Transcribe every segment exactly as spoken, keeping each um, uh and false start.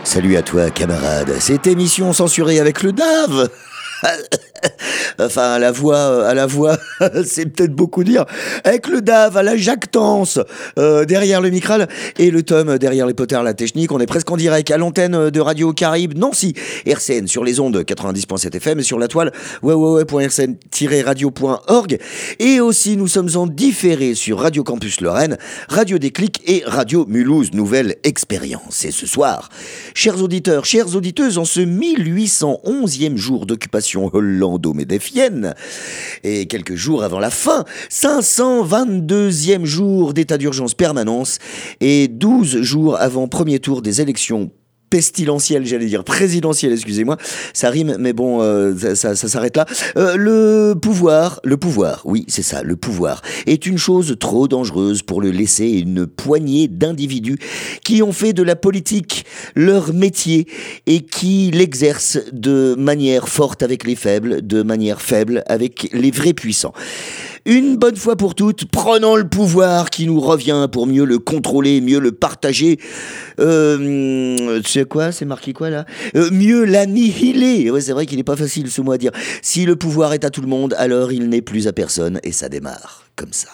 Salut à toi, camarade. Cette émission censurée avec le D A V. Enfin, à la voix, à la voix, c'est peut-être beaucoup dire. Avec le D A V, à la jactance, euh, derrière le micral et le tome derrière les potards, la technique. On est presque en direct à l'antenne de Radio Caraïbe Nancy, R C N sur les ondes quatre-vingt-dix virgule sept F M et sur la toile w w w point r c n tiret radio point org. Et aussi, nous sommes en différé sur Radio Campus Lorraine, Radio Déclic et Radio Mulhouse, nouvelle expérience. Et ce soir, chers auditeurs, chères auditeuses, en ce mille huit cent onzième jour d'occupation hollando-médéfienne, et quelques jours avant la fin, cinq cent vingt-deuxième jour d'état d'urgence permanence, et douze jours avant premier tour des élections pestilentielle, j'allais dire présidentielle, excusez-moi, ça rime, mais bon, euh, ça, ça, ça s'arrête là. Euh, le pouvoir, le pouvoir, oui, c'est ça, le pouvoir est une chose trop dangereuse pour le laisser à une poignée d'individus qui ont fait de la politique leur métier et qui l'exercent de manière forte avec les faibles, de manière faible avec les vrais puissants. Une bonne fois pour toutes, prenons le pouvoir qui nous revient pour mieux le contrôler, mieux le partager. Euh, c'est quoi ? C'est marqué quoi là ? euh, Mieux l'annihiler. Ouais, c'est vrai qu'il n'est pas facile ce mot à dire. Si le pouvoir est à tout le monde, alors il n'est plus à personne. Et ça démarre comme ça.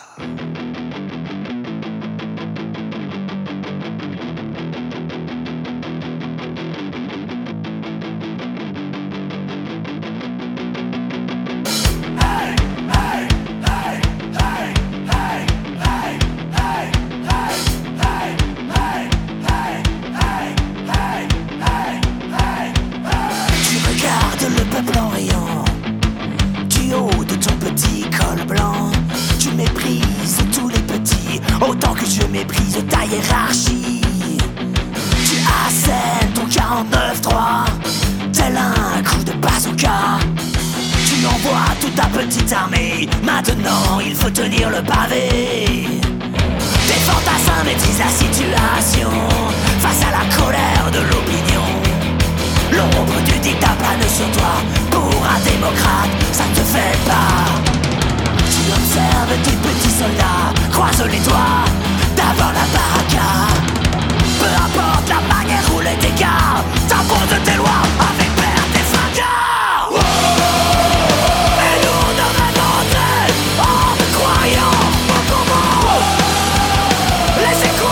Autant que je méprise ta hiérarchie. Tu assènes ton quarante-neuf trois tel un coup de bazooka. Tu envoies toute ta petite armée. Maintenant il faut tenir le pavé. Tes fantassins maîtrisent la situation face à la colère de l'opinion. L'ombre du dictat plane sur toi. Pour un démocrate, ça ne te fait pas. Tu observes tes petits soldats, croise les doigts, d'abord la baraka. Peu importe la manière ou les dégâts, t'imposes tes lois avec perte et fracas. Oh, et nous on devrait voter en ne croyant pas comment. Les écoutes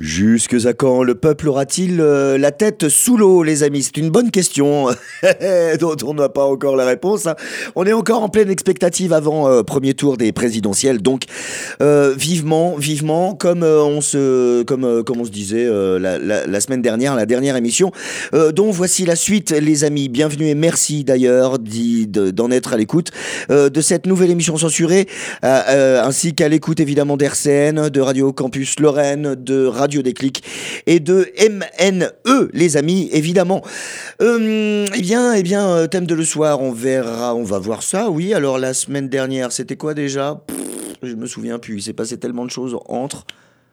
Jusque à quand le peuple aura-t-il euh, la tête sous l'eau, les amis? C'est une bonne question dont on n'a pas encore la réponse. Hein. On est encore en pleine expectative avant euh, premier tour des présidentielles, donc euh, vivement, vivement, comme euh, on se, comme euh, comme on se disait euh, la, la, la semaine dernière, la dernière émission, euh, dont voici la suite, les amis. Bienvenue et merci d'ailleurs d'y, de, d'en être à l'écoute euh, de cette nouvelle émission censurée, euh, euh, ainsi qu'à l'écoute évidemment d'R C N, de Radio Campus Lorraine, de Radio Déclic et de M N E, les amis, évidemment. Euh, eh bien, eh bien, euh, thème de le soir, on verra, on va voir ça, oui. Alors, la semaine dernière, c'était quoi déjà? Pff, je me souviens plus, il s'est passé tellement de choses entre...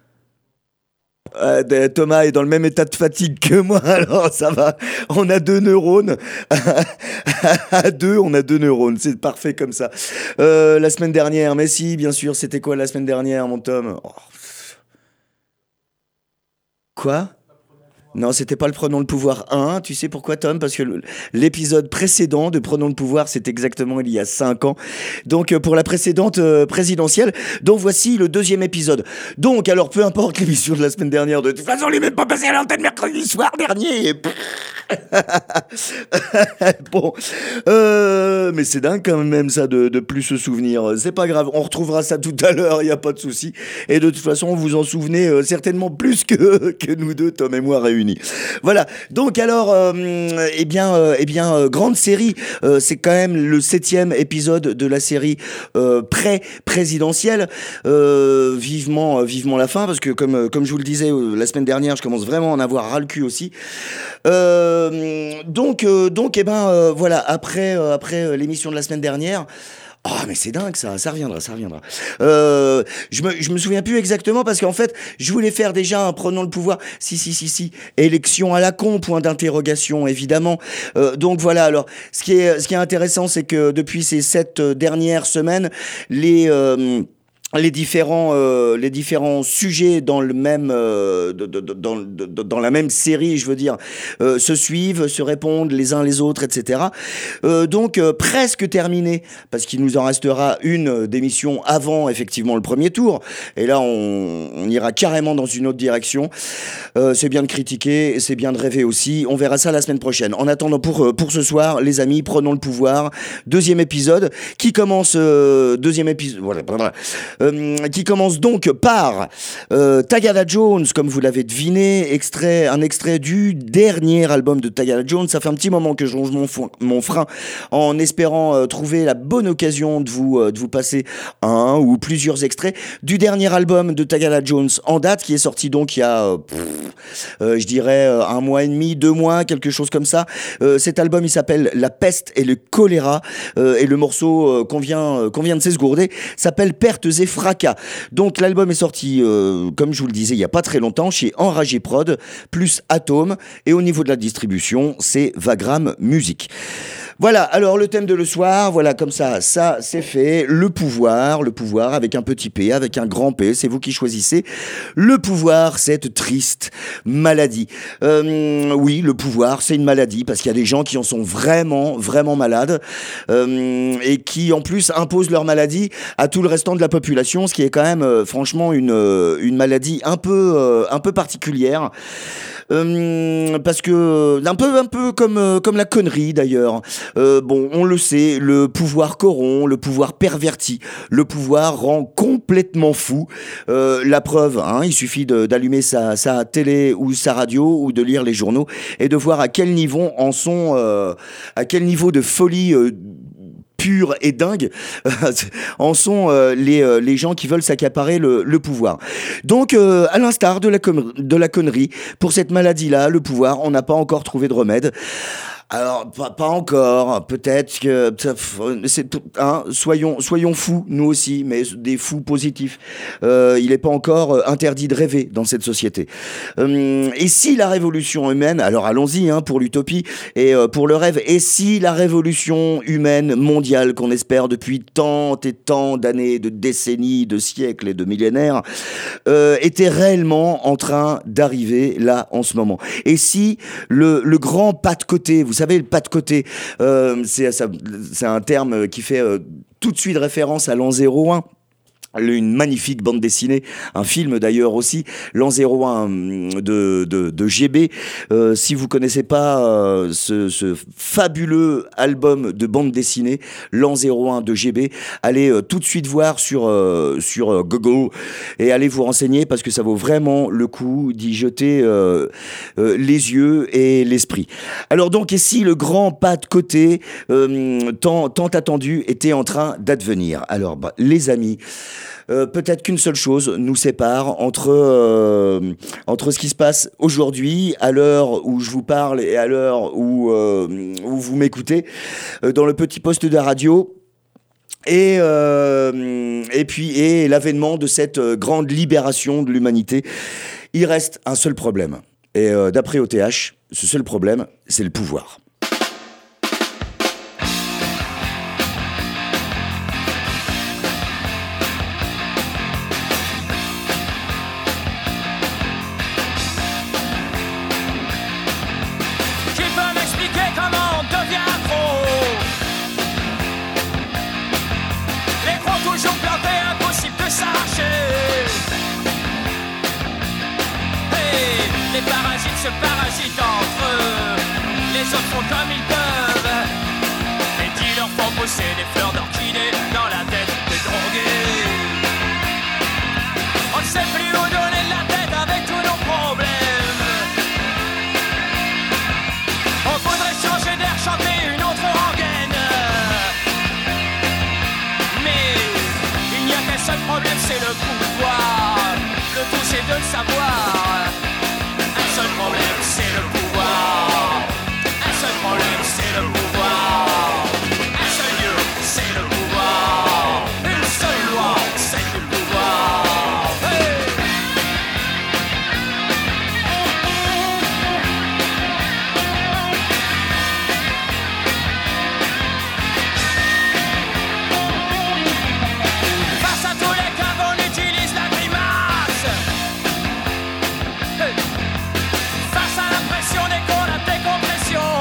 Euh, Thomas est dans le même état de fatigue que moi, alors ça va. On a deux neurones. À deux, on a deux neurones. C'est parfait comme ça. Euh, la semaine dernière, mais si, bien sûr, c'était quoi la semaine dernière, mon Tom? Oh. Quoi? Non, c'était pas le Prenons le pouvoir un. Tu sais pourquoi, Tom? Parce que le- l'épisode précédent de Prenons le pouvoir, c'est exactement il y a cinq ans. Donc, euh, pour la précédente euh, présidentielle. Donc, voici le deuxième épisode. Donc, alors, peu importe l'émission de la semaine dernière, de toute façon, il est même pas passé à l'antenne mercredi soir dernier. Bon, euh, mais c'est dingue quand même ça de, de plus se souvenir. C'est pas grave, on retrouvera ça tout à l'heure, il y a pas de souci. Et de toute façon, vous en souvenez euh, certainement plus que, que nous deux, Tom et moi réunis. Voilà. Donc alors, euh, eh bien, euh, eh bien, euh, grande série. Euh, c'est quand même le septième épisode de la série euh, pré-présidentielle. Euh, vivement, euh, vivement la fin, parce que comme euh, comme je vous le disais euh, la semaine dernière, je commence vraiment à en avoir ras le cul aussi. Euh, donc, euh, donc, eh ben, euh, voilà. Après, euh, après euh, l'émission de la semaine dernière. Ah, mais c'est dingue ça, ça reviendra, ça reviendra. Euh, je me, je me souviens plus exactement parce qu'en fait, je voulais faire déjà un Prenons le pouvoir. Si, si, si, si. Élection à la con, point d'interrogation, évidemment. Euh, donc voilà, alors, ce qui est, ce qui est intéressant, c'est que depuis ces sept euh, dernières semaines, les... euh, les différents euh, les différents sujets dans le même euh, de- de- de- dans, de- de- dans la même série, je veux dire, euh, se suivent, se répondent les uns les autres, et cetera. Euh, donc euh, presque terminé, parce qu'il nous en restera une d'émission avant effectivement le premier tour. Et là, on, on ira carrément dans une autre direction. Euh, c'est bien de critiquer, c'est bien de rêver aussi. On verra ça la semaine prochaine. En attendant, pour euh, pour ce soir, les amis, prenons le pouvoir. Deuxième épisode qui commence. Euh, deuxième épisode. Voilà. voilà. Euh, qui commence donc par euh, Tagada Jones, comme vous l'avez deviné, extrait, un extrait du dernier album de Tagada Jones. Ça fait un petit moment que je ronge mon, fo- mon frein en espérant euh, trouver la bonne occasion de vous, euh, de vous passer un ou plusieurs extraits du dernier album de Tagada Jones en date, qui est sorti donc il y a, euh, pff, euh, je dirais, euh, un mois et demi, deux mois, quelque chose comme ça. Euh, cet album, il s'appelle La peste et le choléra, euh, et le morceau euh, qu'on vient, euh, qu'on vient de s'esgourder s'appelle Pertes et fracas. Donc l'album est sorti, euh, comme je vous le disais, il y a pas très longtemps, chez Enragé Prod, plus Atome, et au niveau de la distribution, c'est Vagram Music. Voilà, alors le thème de le soir, voilà, comme ça, ça c'est fait. Le pouvoir, le pouvoir avec un petit P, avec un grand P, c'est vous qui choisissez. Le pouvoir, cette triste maladie. Euh, oui, le pouvoir, c'est une maladie, parce qu'il y a des gens qui en sont vraiment, vraiment malades, euh, et qui en plus imposent leur maladie à tout le restant de la population, ce qui est quand même, euh, franchement, une, euh, une maladie un peu, euh, un peu particulière. Euh, parce que un peu un peu comme euh, comme la connerie d'ailleurs. Euh, bon, on le sait, le pouvoir corrompt, le pouvoir pervertit, le pouvoir rend complètement fou. Euh, la preuve, hein, il suffit de, d'allumer sa, sa télé ou sa radio ou de lire les journaux et de voir à quel niveau en sont, euh, à quel niveau de folie euh, pure et dingue en sont euh, les, euh, les gens qui veulent s'accaparer le, le pouvoir. Donc, euh, à l'instar de la, com- de la connerie, pour cette maladie-là, le pouvoir, on n'a pas encore trouvé de remède. Alors, pas, pas encore, peut-être que... C'est, hein, soyons, soyons fous, nous aussi, mais des fous positifs. Euh, il n'est pas encore euh, interdit de rêver dans cette société. Euh, et si la révolution humaine... Alors allons-y hein, pour l'utopie et euh, pour le rêve. Et si la révolution humaine mondiale qu'on espère depuis tant et tant d'années, de décennies, de siècles et de millénaires, euh, était réellement en train d'arriver là en ce moment. Et si le, le grand pas de côté... Vous savez, le pas de côté, euh, c'est, ça, c'est un terme qui fait euh, tout de suite référence à l'an zéro un. Une magnifique bande dessinée, un film d'ailleurs aussi, l'an zéro un de, de, de G B. Euh, si vous connaissez pas euh, ce, ce fabuleux album de bande dessinée, l'an zéro un de G B, allez euh, tout de suite voir sur, euh, sur euh, Google et allez vous renseigner parce que ça vaut vraiment le coup d'y jeter euh, euh, les yeux et l'esprit. Alors donc, et si le grand pas de côté euh, tant, tant attendu était en train d'advenir? Alors bah, les amis, Euh, peut-être qu'une seule chose nous sépare entre, euh, entre ce qui se passe aujourd'hui, à l'heure où je vous parle et à l'heure où, euh, où vous m'écoutez, euh, dans le petit poste de radio. Et, euh, et puis et l'avènement de cette grande libération de l'humanité. Il reste un seul problème. Et euh, d'après O T H, ce seul problème, c'est le pouvoir. Les parasites se parasitent entre eux. Les autres font comme ils peuvent. Les dealers font pousser des fleurs d'orchidée dans la tête des drogués. On ne sait plus où donner de la tête avec tous nos problèmes. On voudrait changer d'air, chanter une autre rengaine. Mais il n'y a qu'un seul problème, c'est le pouvoir. Le tout c'est de le savoir. Un seul problème, c'est le pouvoir. Un seul problème, c'est le pouvoir. Un seul lieu, c'est le pouvoir. Une seule loi, c'est le pouvoir. Hey! Face à tous les cas, on utilise la grimace. Hey! Face à la pression des cons, la décompression.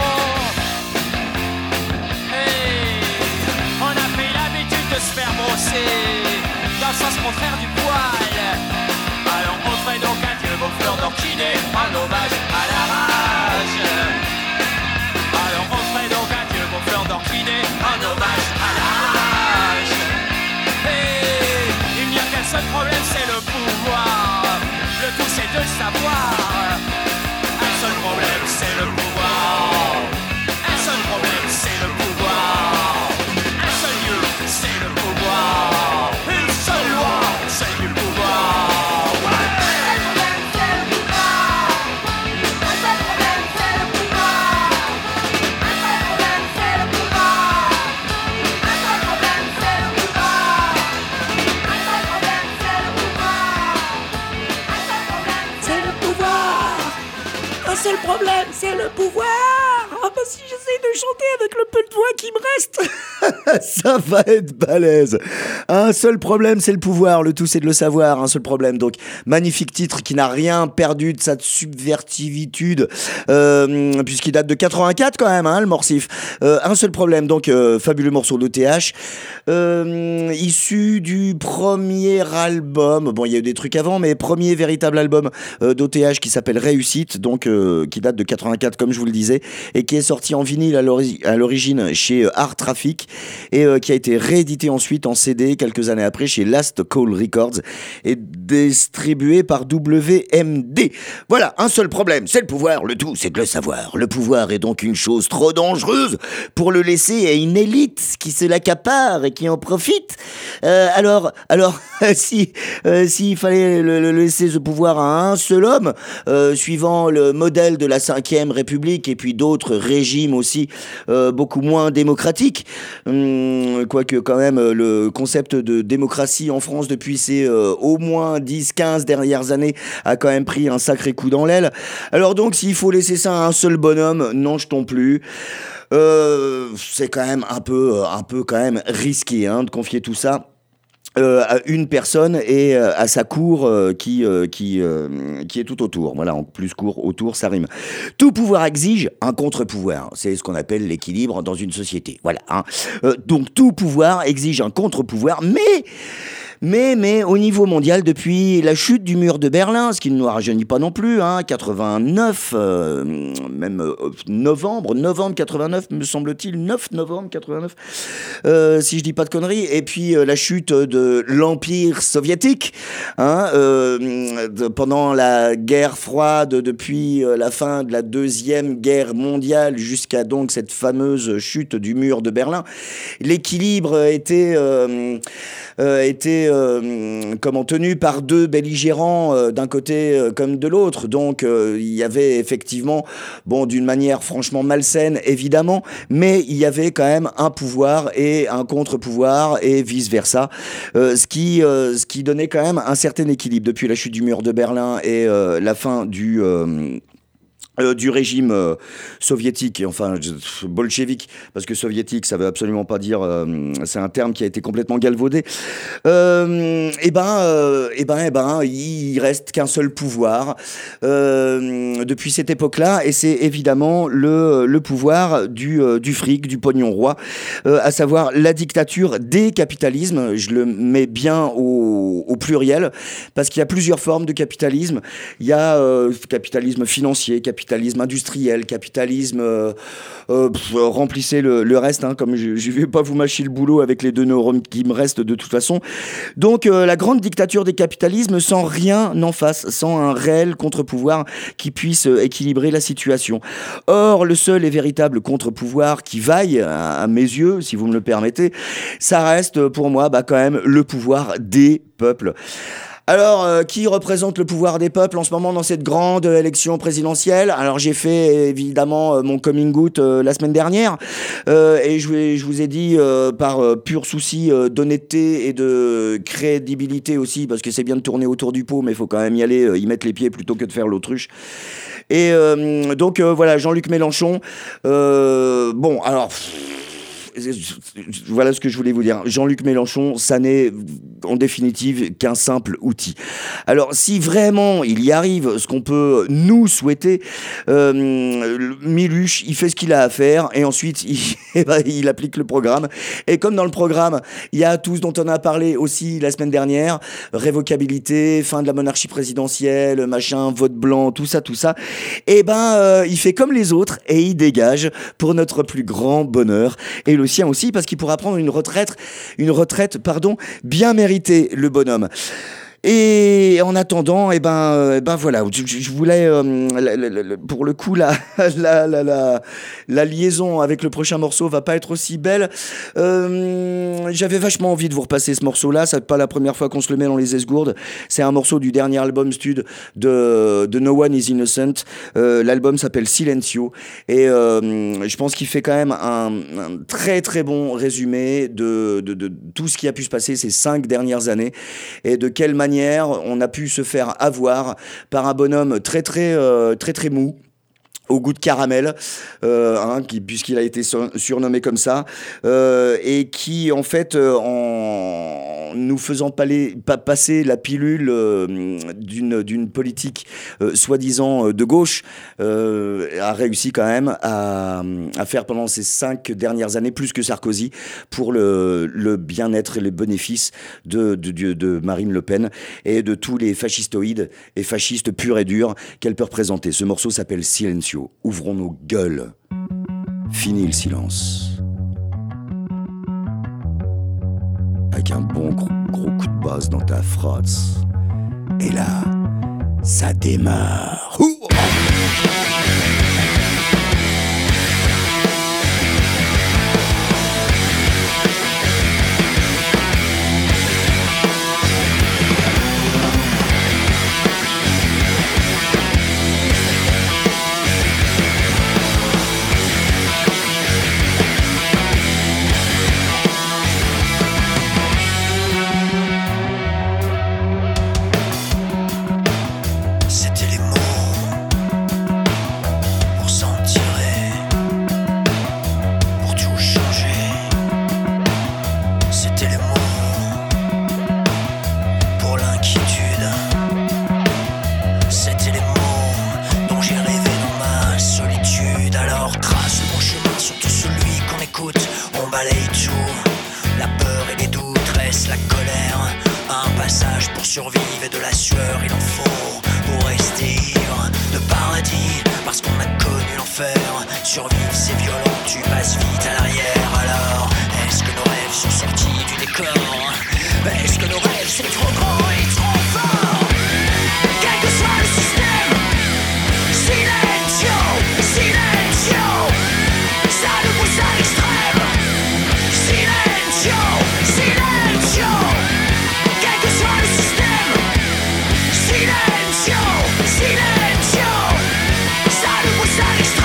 Hey, on a pris l'habitude de se faire brosser dans le sens contraire du poil. Alors on ferait donc adieu vos fleurs d'orchidée en hommage à la rage. Alors on ferait donc adieu vos fleurs d'orchidée en hommage à la rage. Hey, il n'y a qu'un seul problème, c'est le pouvoir. Le tout c'est de le savoir. Un seul problème, c'est le pouvoir. Un seul problème, c'est le pouvoir. Un seul lieu, c'est le pouvoir. Une seule loi, c'est du pouvoir. Ouais. Un seul problème, c'est le pouvoir. Un seul problème, c'est le pouvoir. Un seul problème, c'est le pouvoir. Un seul problème, c'est le pouvoir. Un seul problème, c'est le pouvoir. Un seul problème, c'est le pouvoir. Ah bah si j'essaye de chanter avec le peu de voix qui me reste. Ça va être balèze. Un seul problème, c'est le pouvoir. Le tout, c'est de le savoir. Un seul problème. Donc, magnifique titre qui n'a rien perdu de sa subvertivitude, euh, puisqu'il date de quatre-vingt-quatre quand même, hein, le Morsif. Euh, un seul problème. Donc, euh, fabuleux morceau d'O T H. Euh, issu du premier album. Bon, il y a eu des trucs avant, mais premier véritable album euh, d'O T H qui s'appelle Réussite, donc euh, qui date de quatre-vingt-quatre, comme je vous le disais, et qui est sorti en vinyle à l'ori- à l'origine chez euh, Art Traffic et euh, qui a été réédité ensuite en C D quelques années après chez Last Call Records et distribué par W M D. Voilà, un seul problème, c'est le pouvoir, le tout c'est de le savoir. Le pouvoir est donc une chose trop dangereuse pour le laisser à une élite qui se l'accapare et qui en profite. Euh, alors, alors si euh, s'il fallait le, le laisser ce pouvoir à un seul homme, euh, suivant le modèle de la cinquième République et puis d'autres régimes aussi euh, beaucoup moins démocratiques, hum, quoique quand même le concept de démocratie en France depuis ces euh, au moins dix quinze dernières années a quand même pris un sacré coup dans l'aile. Alors donc s'il faut laisser ça à un seul bonhomme, non jetons plus. Euh, c'est quand même un peu, un peu quand même risqué hein, de confier tout ça Euh, à une personne et euh, à sa cour euh, qui, euh, qui, euh, qui est tout autour. Voilà, en plus court, autour, ça rime. Tout pouvoir exige un contre-pouvoir. C'est ce qu'on appelle l'équilibre dans une société. Voilà. Hein. Euh, donc tout pouvoir exige un contre-pouvoir, mais... Mais, mais au niveau mondial, depuis la chute du mur de Berlin, ce qui ne nous rajeunit pas non plus, hein, quatre-vingt-neuf, euh, même euh, novembre, novembre quatre-vingt-neuf, me semble-t-il, neuf novembre quatre-vingt-neuf, euh, si je dis pas de conneries, et puis euh, la chute de l'Empire soviétique, hein, euh, de, pendant la guerre froide, depuis euh, la fin de la Deuxième Guerre mondiale jusqu'à donc cette fameuse chute du mur de Berlin, l'équilibre était... Euh, Euh, était euh, comment, tenu par deux belligérants euh, d'un côté euh, comme de l'autre. Donc euh, il y avait effectivement, bon, d'une manière franchement malsaine évidemment, mais il y avait quand même un pouvoir et un contre-pouvoir et vice-versa, euh, ce qui euh, ce qui donnait quand même un certain équilibre depuis la chute du mur de Berlin et euh, la fin du euh, Euh, du régime euh, soviétique, enfin je, bolchevique, parce que soviétique ça veut absolument pas dire, euh, c'est un terme qui a été complètement galvaudé. Euh, et ben, euh, et ben, et ben, il reste qu'un seul pouvoir euh, depuis cette époque-là, et c'est évidemment le le pouvoir du euh, du fric, du pognon roi, euh, à savoir la dictature des capitalismes. Je le mets bien au, au pluriel, parce qu'il y a plusieurs formes de capitalisme. Il y a euh, capitalisme financier, capitalisme capitalisme industriel, capitalisme, euh, euh, pff, remplissez le, le reste, hein, comme je ne vais pas vous mâcher le boulot avec les deux neurones qui me restent de toute façon. Donc euh, la grande dictature des capitalismes sans rien en face, sans un réel contre-pouvoir qui puisse euh, équilibrer la situation. Or, le seul et véritable contre-pouvoir qui vaille, à, à mes yeux, si vous me le permettez, ça reste pour moi bah, quand même le pouvoir des peuples. Alors, euh, qui représente le pouvoir des peuples en ce moment dans cette grande élection présidentielle ? Alors, j'ai fait évidemment euh, mon coming out euh, la semaine dernière euh, et je, je vous ai dit euh, par euh, pur souci euh, d'honnêteté et de crédibilité aussi, parce que c'est bien de tourner autour du pot, mais il faut quand même y aller, euh, y mettre les pieds plutôt que de faire l'autruche. Et euh, donc, euh, voilà, Jean-Luc Mélenchon. Euh, bon, alors... Voilà ce que je voulais vous dire. Jean-Luc Mélenchon, ça n'est en définitive qu'un simple outil. Alors, si vraiment il y arrive, ce qu'on peut nous souhaiter, euh, Miluche, il fait ce qu'il a à faire et ensuite il, eh ben, il applique le programme. Et comme dans le programme, il y a tout ce dont on a parlé aussi la semaine dernière, révocabilité, fin de la monarchie présidentielle, machin, vote blanc, tout ça, tout ça. Et ben, euh, il fait comme les autres et il dégage pour notre plus grand bonheur. Et le sien aussi, parce qu'il pourra prendre une retraite, une retraite, pardon, bien méritée, le bonhomme. Et en attendant, eh ben, euh, ben voilà, je, je voulais, euh, la, la, la, pour le coup, la, la, la, la, la liaison avec le prochain morceau va pas être aussi belle. Euh, j'avais vachement envie de vous repasser ce morceau-là. C'est pas la première fois qu'on se le met dans les esgourdes. C'est un morceau du dernier album stud de, de No One Is Innocent. Euh, l'album s'appelle Silencio. Et euh, je pense qu'il fait quand même un, un très très bon résumé de, de, de tout ce qui a pu se passer ces cinq dernières années et de quelle manière on a pu se faire avoir par un bonhomme très très euh, très très mou, au goût de caramel, euh, hein, qui, puisqu'il a été sur, surnommé comme ça, euh, et qui, en fait, euh, en nous faisant paler, pa, passer la pilule euh, d'une, d'une politique euh, soi-disant de gauche, euh, a réussi quand même à, à faire pendant ces cinq dernières années plus que Sarkozy pour le, le bien-être et les bénéfices de, de, de, de Marine Le Pen et de tous les fascistoïdes et fascistes purs et durs qu'elle peut représenter. Ce morceau s'appelle Silencio. Ouvrons nos gueules. Fini le silence. Avec un bon gros, gros coup de basse dans ta frotze. Et là, ça démarre. Ouh! C'était les mots et de la sueur, il en faut pour rester ivre de paradis, parce qu'on a connu l'enfer. Survivre c'est violent, tu passes vite à l'arrière. Alors, est-ce que nos rêves sont sortis du décor? Est-ce que nos rêves sont trop grands et trop forts? Quel que soit le système, silencio, silencio, ça nous pousse à l'extrême. Silencio, silencio, quel que soit le système. Silencio, silencio, ça nous pousse à l'extrême.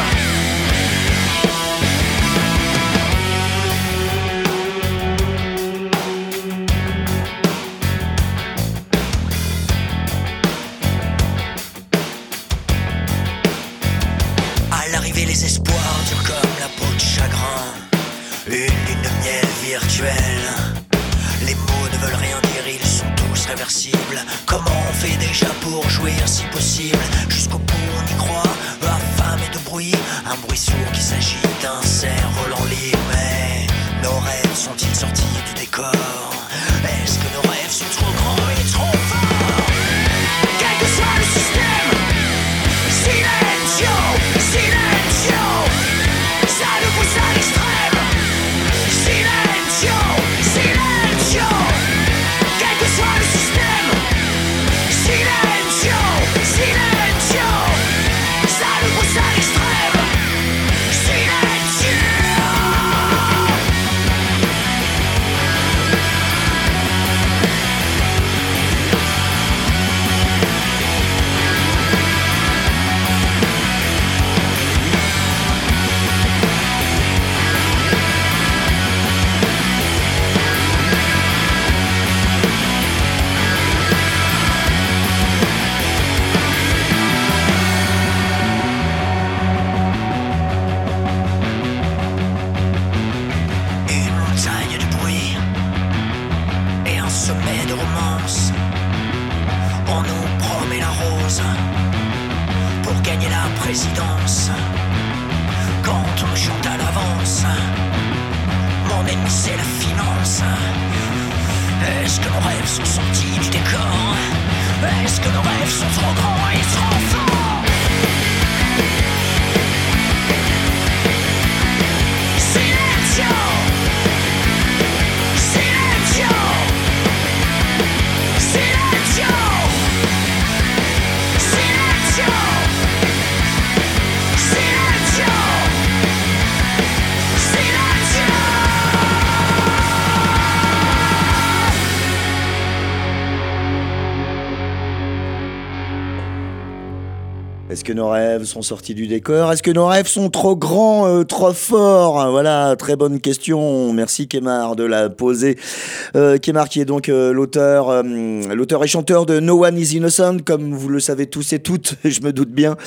À l'arrivée, les espoirs durent comme la peau de chagrin. Une lune de miel virtuelle. Les mots ne veulent rien dire, ils sont tous réversibles. Comment on fait déjà pour jouir si possible? Jusqu'au bout on y croit, affamé de bruit. Un bruit sourd qui s'agite, un cerf-volant libre. Mais nos rêves sont-ils sortis du décor? Est-ce que nos rêves sont trop grands et trop forts? Quel que soit le système, silencio, silencio, ça nous pousse à l'extrême. Silencio, silencio, quel que soit le système. Silencio, silencio, ça nous pousse à l'extrême. Silencio. Une montagne de bruit et un sommet de romance. On nous promet la rose pour gagner la présidence. Quand on nous chante à l'avance, mon ennemi c'est la finance. Est-ce que nos rêves sont sortis du décor? Est-ce que nos rêves sont trop grands et trop forts? Silencio, silencio, silencio, silencio, silencio, silencio. Est-ce que nos rêves sont sortis du décor? Est-ce que nos rêves sont trop grands, euh, trop forts? Voilà, très bonne question. Merci Kemar de la poser. Euh, Kemar qui est donc euh, l'auteur, euh, l'auteur et chanteur de No One Is Innocent, comme vous le savez tous et toutes, je me doute bien.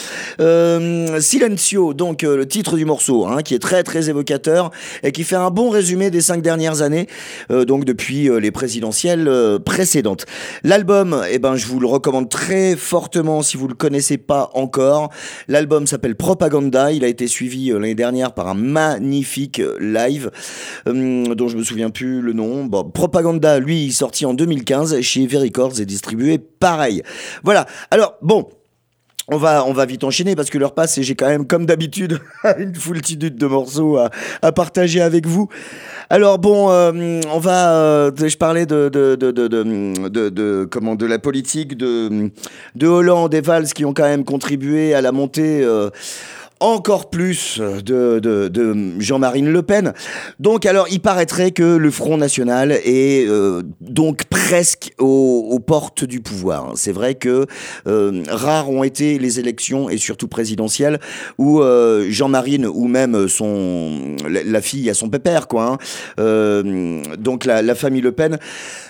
Euh, Silencio, donc euh, le titre du morceau, hein, qui est très très évocateur et qui fait un bon résumé des cinq dernières années, euh, donc depuis euh, les présidentielles euh, précédentes. L'album, eh ben, je vous le recommande très fortement si vous le connaissez pas encore. L'album s'appelle Propaganda. Il a été suivi euh, l'année dernière par un magnifique euh, live euh, dont je me souviens plus le nom. Bon, Propaganda, lui, sorti en deux mille quinze chez V Records et distribué pareil. Voilà. Alors bon. On va, on va vite enchaîner parce que l'heure passe et j'ai quand même, comme d'habitude, une foultitude de morceaux à, à partager avec vous. Alors bon, euh, on va, euh, je parlais de, de, de, de, de, de, de, comment, de la politique de, de Hollande et Valls qui ont quand même contribué à la montée euh, encore plus de, de, de Jean-Marie Le Pen. Donc, alors, il paraîtrait que le Front National est euh, donc presque aux, aux portes du pouvoir. C'est vrai que euh, rares ont été les élections, et surtout présidentielles, où euh, Jean-Marie ou même son la, la fille à son pépère, quoi. Hein, euh, donc, la, la famille Le Pen.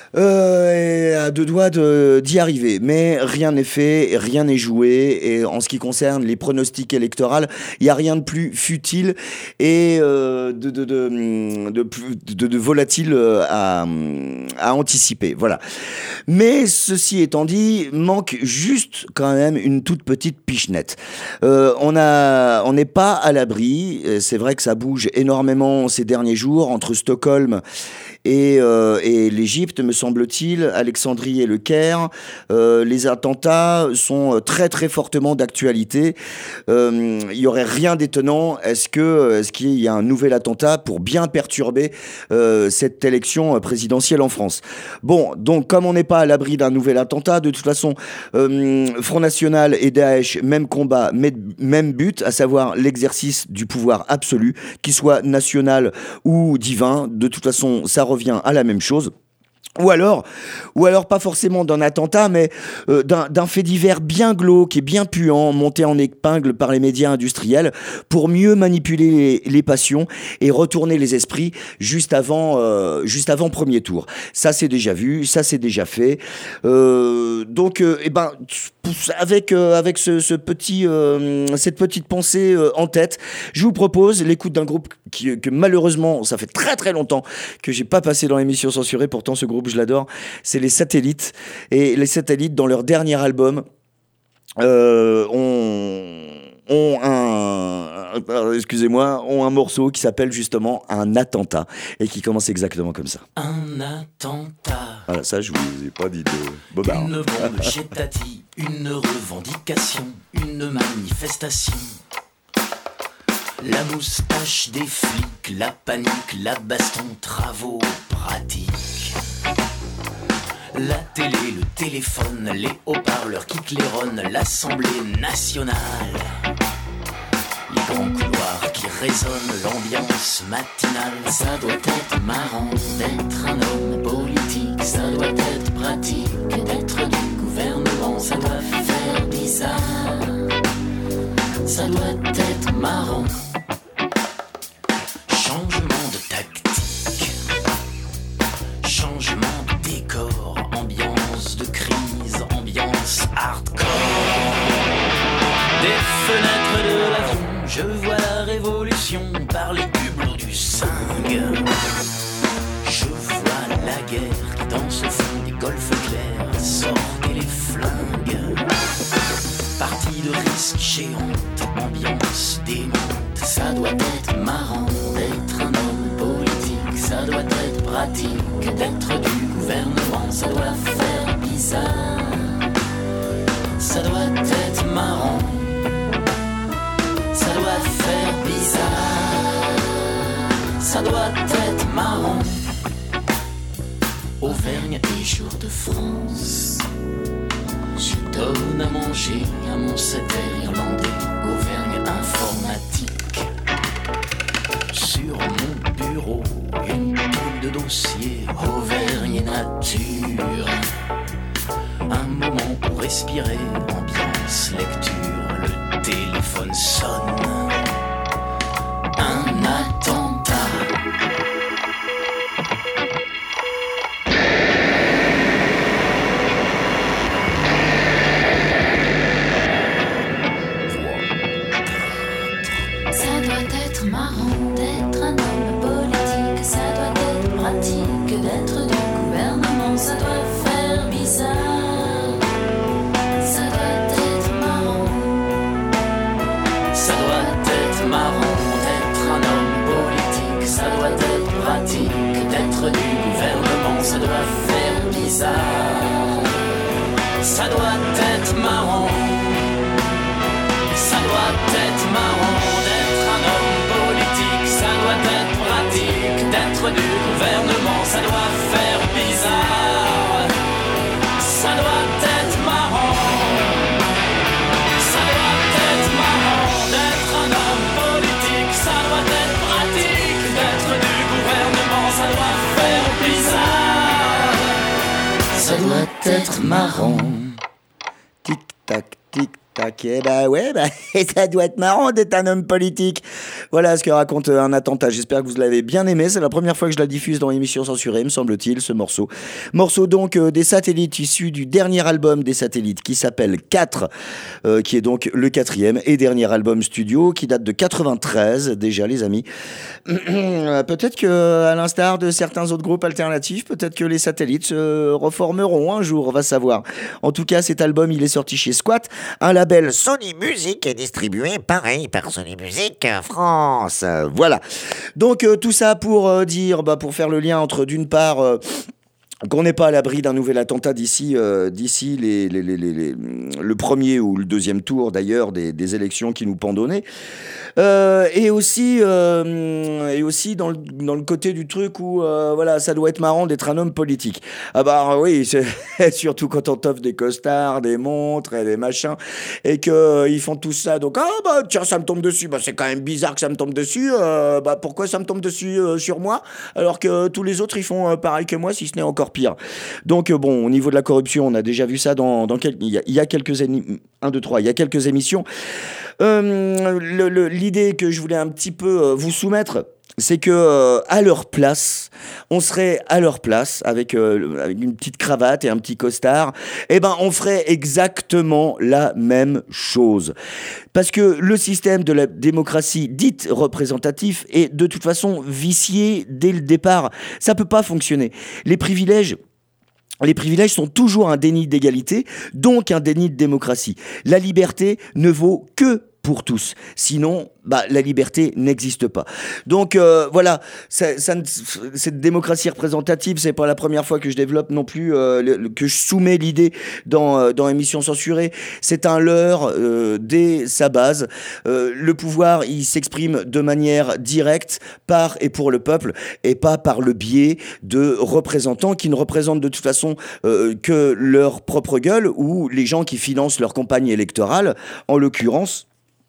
Euh, et à deux doigts de, d'y arriver, mais rien n'est fait, rien n'est joué, et en ce qui concerne les pronostics électoraux, il n'y a rien de plus futile et euh, de, de, de, de, de, de volatile à, à anticiper, voilà. Mais ceci étant dit, manque juste quand même une toute petite pichenette. Euh, on a, on n'est pas à l'abri, c'est vrai que ça bouge énormément ces derniers jours entre Stockholm et, euh, et l'Égypte, me semble-t-il, Alexandrie et Le Caire. Euh, les attentats sont très très fortement d'actualité. Euh, il n'y aurait rien d'étonnant. Est-ce que, est-ce qu'il y a un nouvel attentat pour bien perturber euh, cette élection présidentielle en France? Bon, donc comme on n'est pas à l'abri d'un nouvel attentat, de toute façon, euh, Front National et Daesh, même combat, même but, à savoir l'exercice du pouvoir absolu, qu'il soit national ou divin. De toute façon, ça revient à la même chose. Ou alors, ou alors pas forcément d'un attentat, mais euh, d'un, d'un fait divers bien glauque et bien puant, monté en épingle par les médias industriels pour mieux manipuler les, les passions et retourner les esprits juste avant, euh, juste avant premier tour. Ça c'est déjà vu, ça c'est déjà fait. Euh, donc, euh, eh ben, avec euh, avec ce, ce petit, euh, cette petite pensée euh, en tête, je vous propose l'écoute d'un groupe qui, que malheureusement, ça fait très très longtemps que j'ai pas passé dans l'émission censurée. Pourtant, ce groupe je l'adore, c'est les Satellites. Et les Satellites, dans leur dernier album, euh, ont, ont un, euh, excusez-moi, ont un morceau qui s'appelle justement Un attentat et qui commence exactement comme ça. Un attentat. Voilà, ça je vous ai pas dit de bobard. Une bombe chez Tati, une revendication, une manifestation. La moustache des flics, la panique, la baston, travaux pratiques. La télé, le téléphone, les haut-parleurs qui claironnent, l'Assemblée nationale. Les grands couloirs qui résonnent, l'ambiance matinale. Ça doit être marrant d'être un homme politique, ça doit être pratique d'être du gouvernement, ça doit faire bizarre, ça doit être marrant. Changement de tactique, changement de décor, ambiance de crise, ambiance hardcore. Des fenêtres de l'avion, je vois la révolution par les hublots du cinq. Je vois la guerre qui danse au fond des golfes clairs, sortez les flingues. Partie de risque géante, ambiance démente. Ça doit être marrant d'être un homme politique, ça doit être pratique d'être du gouvernement, ça doit faire bizarre, ça doit être marrant, ça doit faire bizarre, ça doit être marrant. Auvergne et Jour de France, je donne à manger à mon setter irlandais. Auvergne informatique. Sur mon bureau, une boule de dossier. Auvergne et nature. Un moment pour respirer, ambiance, lecture. Le téléphone sonne. Un attentat. D'être du gouvernement, ça doit faire bizarre, ça doit être marrant, ça doit être marrant d'être un homme politique, ça doit être pratique d'être du gouvernement, ça doit faire bizarre, ça doit être marrant, ça doit être marrant d'être un homme politique, ça doit être pratique d'être du gouvernement, ça doit faire bizarre, ça doit être marrant. Tic tac, tic tac, et bah ouais, bah, ça doit être marrant d'être un homme politique. Voilà ce que raconte Un attentat. J'espère que vous l'avez bien aimé. C'est la première fois que je la diffuse dans l'émission censurée, me semble-t-il, ce morceau. Morceau donc euh, des Satellites, issu du dernier album des Satellites qui s'appelle quatre, euh, qui est donc le quatrième et dernier album studio qui date de quatre-vingt-treize déjà, les amis. Peut-être que, à l'instar de certains autres groupes alternatifs, peut-être que les Satellites se reformeront un jour, on va savoir. En tout cas, cet album, il est sorti chez Squat, un label Sony Music est distribué pareil par Sony Music France. Voilà. Donc euh, tout ça pour euh, dire, bah, pour faire le lien entre d'une part euh, qu'on n'est pas à l'abri d'un nouvel attentat d'ici, euh, d'ici les, les, les, les, les, le premier ou le deuxième tour d'ailleurs des, des élections qui nous pendent au nez. Euh, et aussi, euh, et aussi dans, le, dans le côté du truc où euh, voilà, ça doit être marrant d'être un homme politique. Ah bah oui, c'est, surtout quand on t'offre des costards, des montres et des machins, et qu'ils euh, font tout ça. Donc, ah bah tiens, ça me tombe dessus. Bah, c'est quand même bizarre que ça me tombe dessus. Euh, bah, pourquoi ça me tombe dessus euh, sur moi alors que tous les autres ils font euh, pareil que moi, si ce n'est encore pire. Donc euh, bon, au niveau de la corruption, on a déjà vu ça dans, dans quel, il, y a, il y a quelques éni- un, deux, trois, il y a quelques émissions. Euh, le, le, l'idée que je voulais un petit peu euh, vous soumettre, c'est que euh, à leur place, on serait à leur place avec, euh, avec une petite cravate et un petit costard, et ben on ferait exactement la même chose. Parce que le système de la démocratie dite représentative est de toute façon vicié dès le départ. Ça peut pas fonctionner. Les privilèges Les privilèges sont toujours un déni d'égalité, donc un déni de démocratie. La liberté ne vaut que pour tous. Sinon, bah, la liberté n'existe pas. Donc euh, voilà, ça, ça, cette démocratie représentative, c'est pas la première fois que je développe non plus, euh, le, que je soumets l'idée dans, euh, dans Émission Censurée. C'est un leurre euh, dès sa base. Euh, le pouvoir, il s'exprime de manière directe par et pour le peuple, et pas par le biais de représentants qui ne représentent de toute façon euh, que leur propre gueule ou les gens qui financent leur campagne électorale, en l'occurrence.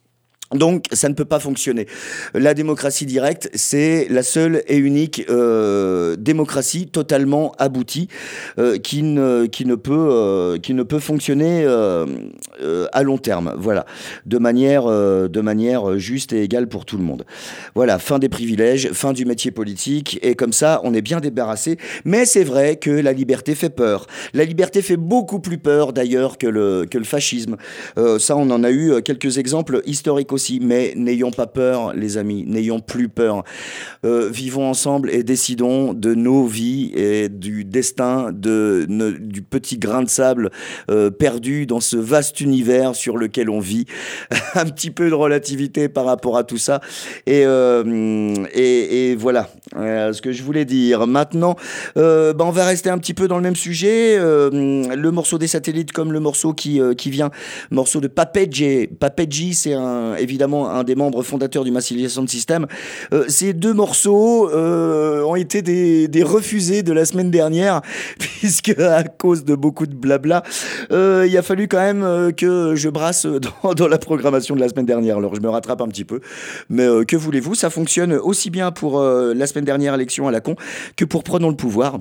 Donc, ça ne peut pas fonctionner. La démocratie directe, c'est la seule et unique euh, démocratie totalement aboutie euh, qui ne qui ne peut euh, qui ne peut fonctionner euh, euh, à long terme. Voilà, de manière euh, de manière juste et égale pour tout le monde. Voilà, fin des privilèges, fin du métier politique, et comme ça, on est bien débarrassé. Mais c'est vrai que la liberté fait peur. La liberté fait beaucoup plus peur d'ailleurs que le que le fascisme. Euh, ça, on en a eu quelques exemples historiques aussi. Mais n'ayons pas peur, les amis, n'ayons plus peur. Euh, vivons ensemble et décidons de nos vies et du destin de, ne, du petit grain de sable euh, perdu dans ce vaste univers sur lequel on vit. Un petit peu de relativité par rapport à tout ça. Et, euh, et, et voilà euh, ce que je voulais dire. Maintenant, euh, bah on va rester un petit peu dans le même sujet. Euh, le morceau des satellites comme le morceau qui, euh, qui vient, morceau de Papeggi. Papeggi, c'est un... évidemment un des membres fondateurs du Massilia Sound System. Euh, ces deux morceaux euh, ont été des, des refusés de la semaine dernière, puisque à cause de beaucoup de blabla, euh, il a fallu quand même euh, que je brasse dans, dans la programmation de la semaine dernière. Alors je me rattrape un petit peu, mais euh, que voulez-vous, ça fonctionne aussi bien pour euh, la semaine dernière élection à la con que pour Prenons le pouvoir.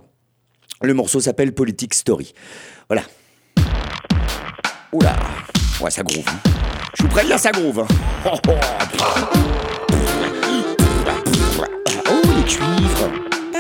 Le morceau s'appelle Politic Story. Voilà. Oula, ouais, ça groove. Hein. Je vous préviens, ça groove. Oh, oh, oh les cuivres.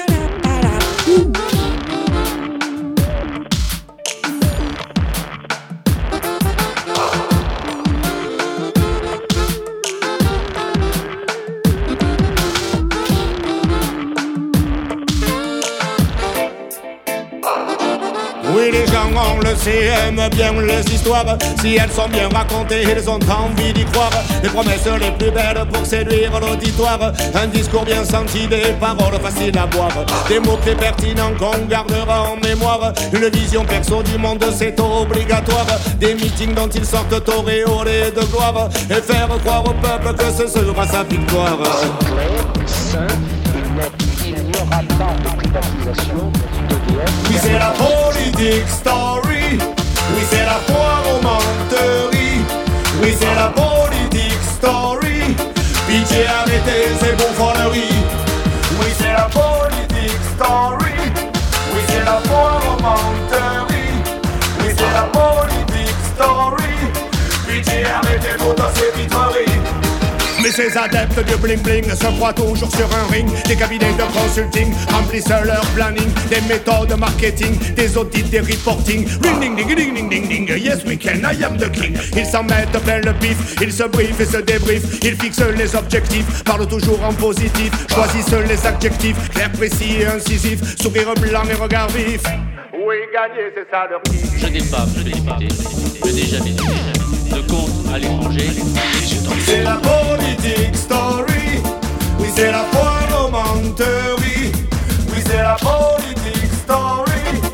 Oui, les gens, on le sait, aiment bien les histoires. Si elles sont bien racontées, ils ont envie d'y croire. Les promesses les plus belles pour séduire l'auditoire. Un discours bien senti, des paroles faciles à boire. Des mots-clés pertinents qu'on gardera en mémoire. Une vision perso du monde, c'est obligatoire. Des meetings dont ils sortent auréolés de gloire. Et faire croire au peuple que ce sera sa victoire. C'est clair, simple et net. Il n'y aura pas de privatisation d'E D F. Oui, c'est la politique story. Oui, c'est la foire aux menteries. Oui, c'est la politique story. Pitié, arrêtez ces bouffonneries. Oui, c'est la politique story. Oui, c'est la foire aux menteries. Oui, c'est la politique story. Pitié, arrêtez toutes ces vitreries. Mais ces adeptes du bling bling se croient toujours sur un ring. Des cabinets de consulting remplissent leur planning. Des méthodes marketing, des audits, des reporting. Ring ding ding ding ding ding ding. Yes we can, I am the king. Ils s'en mettent plein le pif. Ils se briefent et se débriefent. Ils fixent les objectifs, parlent toujours en positif. Choisissent les adjectifs, clairs, précis et incisifs. Sourire blanc et regard vif. Oui, gagner, c'est ça leur kiff. Je n'ai pas, je n'ai pas, je n'ai jamais dit de compte à l'étranger. C'est la politique story. Oui, c'est la foire aux menteries. Oui, c'est la politique story.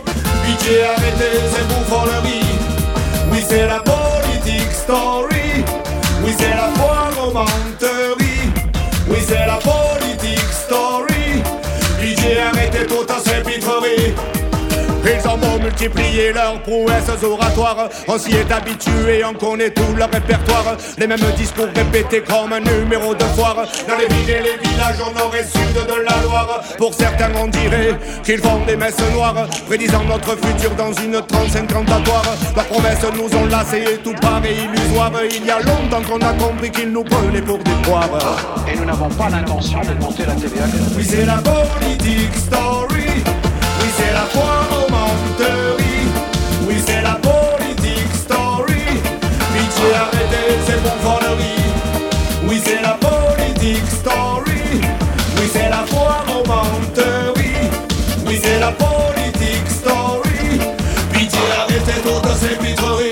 Pitié, arrêtez ces bouffonneries. Oui, c'est la politique story. Oui, c'est la foire aux menteries. Oui, c'est la politique story. Pitié, arrêtez toutes ces pitreries. Ils ont beau multiplier leurs prouesses oratoires, on s'y est habitué, on connaît tout leur répertoire. Les mêmes discours répétés comme un numéro de foire. Dans les villes et les villages au nord et sud de la Loire. Pour certains on dirait qu'ils font des messes noires, prédisant notre futur dans une transe incantatoire. Leurs promesses nous ont lassés et tout paraît illusoire. Il y a longtemps qu'on a compris qu'ils nous prenaient pour des poires. Et nous n'avons pas l'intention de monter la T V A. Oui, c'est la politique story. Oui, c'est la foire aux menteries. Oui, c'est la politique story. Pitié, arrêtez ces bouffonneries. Oui, c'est la politique story. Oui, c'est la foire aux menteries. Oui, c'est la politique story. Pitié, arrêtez toutes ces pitreries.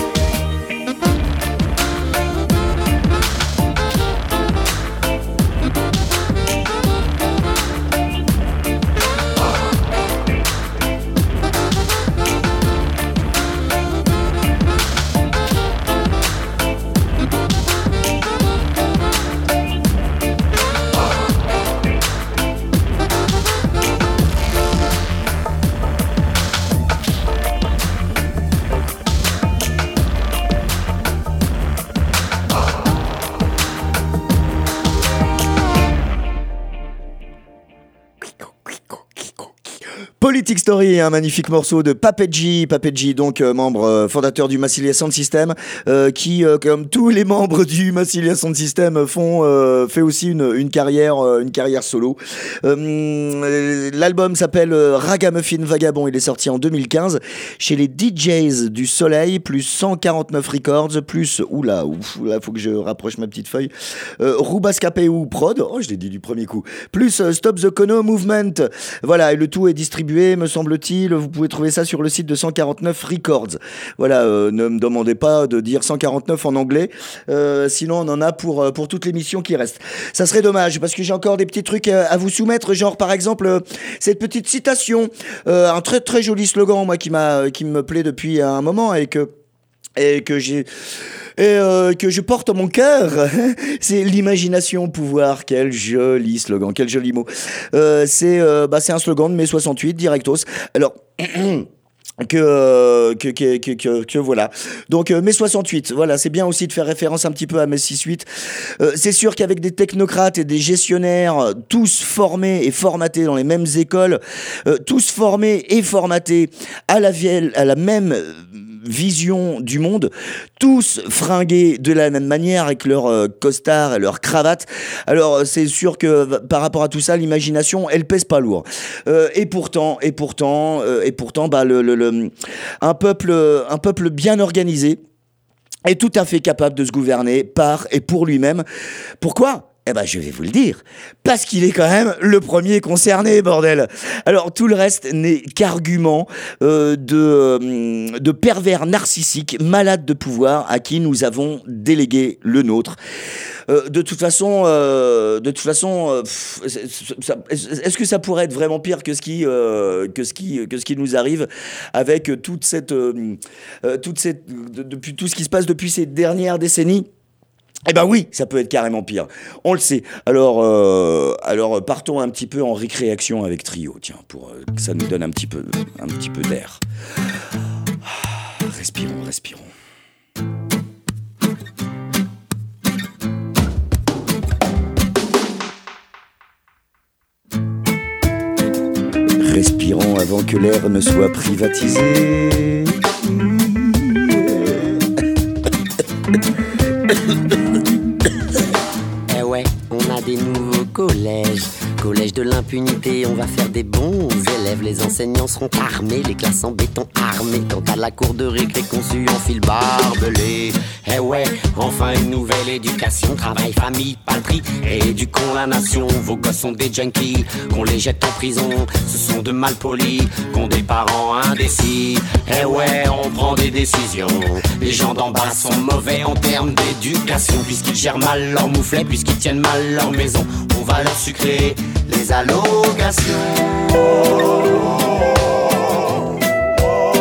Politic Story, un magnifique morceau de Papedji, Papedji donc euh, membre euh, fondateur du Massilia Sound System, euh, qui euh, comme tous les membres du Massilia Sound System font euh, fait aussi une, une carrière euh, une carrière solo. Euh, l'album s'appelle euh, Ragamuffin Vagabond, il est sorti en deux mille quinze chez les D Js du Soleil, plus cent quarante-neuf Records, plus oula, ouf, là faut que je rapproche ma petite feuille. Euh, Rubascapeu Prod, oh je l'ai dit du premier coup. Plus euh, Stop the Kono Movement. Voilà, et le tout est distribué, me semble-t-il, vous pouvez trouver ça sur le site de cent quarante-neuf Records. Voilà, euh, ne me demandez pas de dire cent quarante-neuf en anglais, euh, sinon on en a pour, pour toute l'émission qui reste. Ça serait dommage, parce que j'ai encore des petits trucs à, à vous soumettre, genre par exemple, euh, cette petite citation, euh, un très très joli slogan, moi, qui, m'a, qui me plaît depuis un moment, et que et que j'ai et euh, que je porte en mon cœur. C'est l'imagination au pouvoir. Quel joli slogan, quel joli mot. Euh, c'est euh, bah c'est un slogan de mai soixante-huit directos. Alors Que, que, que, que, que, que voilà. Donc, euh, mai soixante-huit, voilà, c'est bien aussi de faire référence un petit peu à mai soixante-huit. Euh, c'est sûr qu'avec des technocrates et des gestionnaires, tous formés et formatés dans les mêmes écoles, euh, tous formés et formatés à la, vie, à la même vision du monde, tous fringués de la même manière avec leur euh, costard et leur cravate. Alors, c'est sûr que par rapport à tout ça, l'imagination, elle pèse pas lourd. Euh, et pourtant, et pourtant, euh, et pourtant, bah, le, le, le, un peuple, un peuple bien organisé est tout à fait capable de se gouverner par et pour lui-même. Pourquoi ? Eh ben, je vais vous le dire. Parce qu'il est quand même le premier concerné, bordel. Alors, tout le reste n'est qu'argument euh, de, euh, de pervers narcissiques, malades de pouvoir, à qui nous avons délégué le nôtre. Euh, de toute façon, euh, de toute façon, euh, pff, ça, est-ce que ça pourrait être vraiment pire que ce qui, euh, que ce qui, que ce qui nous arrive avec toute cette, euh, toute cette, de, depuis tout ce qui se passe depuis ces dernières décennies? Eh ben oui, ça peut être carrément pire. On le sait. Alors, euh, alors partons un petit peu en récréation avec Trio, tiens, pour euh, que ça nous donne un petit peu, un petit peu d'air. Ah, respirons, respirons. Respirons avant que l'air ne soit privatisé. Eh ouais, on a des nouveaux collèges. Collège de l'impunité, on va faire des bons élèves. Les enseignants seront armés, les classes en béton armées. Quant à la cour de récré conçue en fil barbelé. Eh ouais, enfin une nouvelle éducation. Travail, famille, patrie, éduquons la nation. Vos gosses sont des junkies, qu'on les jette en prison. Ce sont de malpolis, qu'ont des parents indécis. Eh ouais, on prend des décisions. Les gens d'en bas sont mauvais en termes d'éducation. Puisqu'ils gèrent mal leur mouflet, puisqu'ils tiennent mal leur maison, on va leur sucrer les allocations.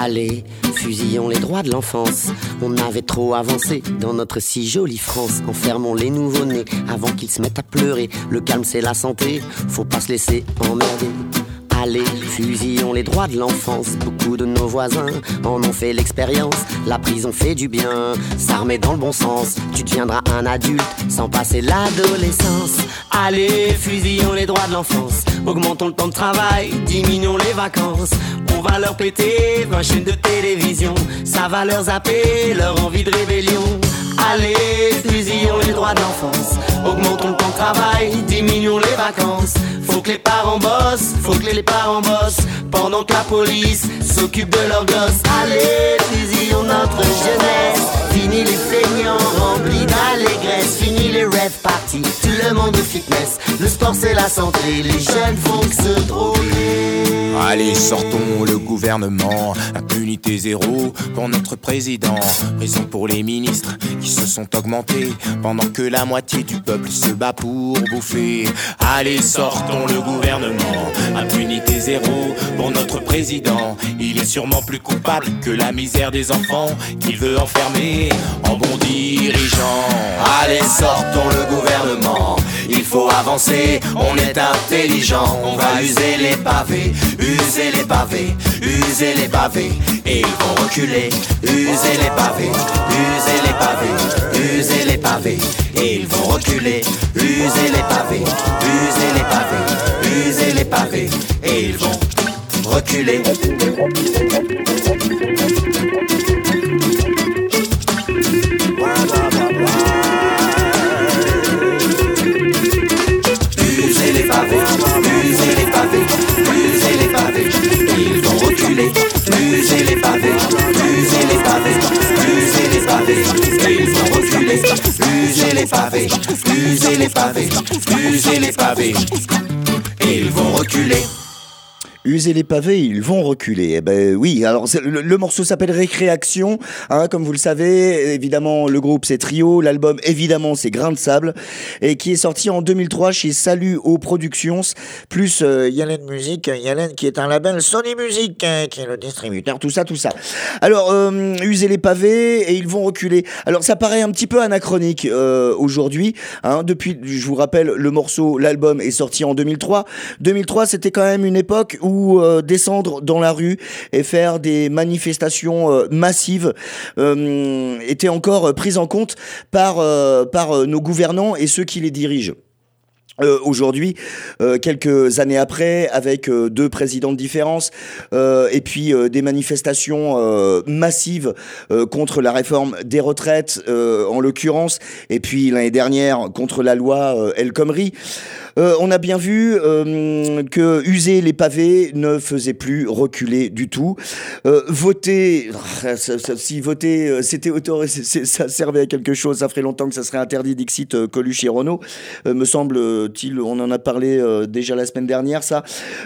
Allez, fusillons les droits de l'enfance. On avait trop avancé dans notre si jolie France. Enfermons les nouveau-nés avant qu'ils se mettent à pleurer. Le calme c'est la santé, faut pas se laisser emmerder. Allez, fusillons les droits de l'enfance. Beaucoup de nos voisins en ont fait l'expérience. La prison fait du bien, ça remet dans le bon sens. Tu deviendras un adulte sans passer l'adolescence. Allez, fusillons les droits de l'enfance. Augmentons le temps de travail, diminuons les vacances. On va leur péter vingt chaînes de télévision. Ça va leur zapper leur envie de rébellion. Allez, fusillons les droits de l'enfance. Augmentons le temps de travail, diminuons les vacances. Faut que les parents bossent, faut que les parents bossent pendant que la police s'occupe de leurs gosses. Allez, fusillons notre jeunesse. Fini les feignants remplis d'allégresse. Fini les rave parties, tout le monde de fitness. Le sport c'est la santé, les jeunes font que se droguer. Allez, sortons le gouvernement, impunité zéro pour notre président. Prison pour les ministres qui se sont augmentés pendant que la moitié du peuple se bat pour bouffer. Allez, sortons le gouvernement, impunité zéro pour notre président. Il est sûrement plus coupable que la misère des enfants qu'il veut enfermer en bon dirigeant. Allez, sortons le gouvernement, il faut avancer, on est intelligent. On va user les pavés, user les pavés, user les pavés, et ils vont reculer. User les pavés, user les pavés, user les pavés, et ils vont reculer. User les pavés, user les pavés, user les pavés, et ils vont reculer. User les pavés, user les pavés, user les pavés, ils vont reculer. User les pavés, user les pavés, user les pavés, ils vont reculer. User les pavés, user les pavés, user les pavés, ils vont reculer. User les pavés, ils vont reculer. Eh ben oui, alors c'est, le, le morceau s'appelle Récréation, hein, comme vous le savez. Évidemment, le groupe c'est Trio, l'album évidemment c'est Grain de Sable, et qui est sorti en deux mille trois chez Salut aux Productions, plus euh, Yalen Music, Yalen qui est un label Sony Music, hein, qui est le distributeur, tout ça, tout ça. Alors, euh, User les pavés et ils vont reculer. Alors ça paraît un petit peu anachronique euh, aujourd'hui, hein, depuis, je vous rappelle, le morceau, l'album est sorti en deux mille trois. deux mille trois, c'était quand même une époque où Ou euh, descendre dans la rue et faire des manifestations euh, massives euh, étaient encore euh, prises en compte par, euh, par euh, nos gouvernants et ceux qui les dirigent. Euh, aujourd'hui, euh, quelques années après, avec euh, deux présidents de différence, euh, et puis euh, des manifestations euh, massives euh, contre la réforme des retraites, euh, en l'occurrence, et puis l'année dernière contre la loi euh, El Khomri, euh, on a bien vu euh, que user les pavés ne faisait plus reculer du tout. Euh, voter, si voter euh, c'était autorisé, ça servait à quelque chose, ça ferait longtemps que ça serait interdit, dixit euh, Coluche et Renaud, euh, me semble. On en a parlé euh, déjà la semaine dernière, ça.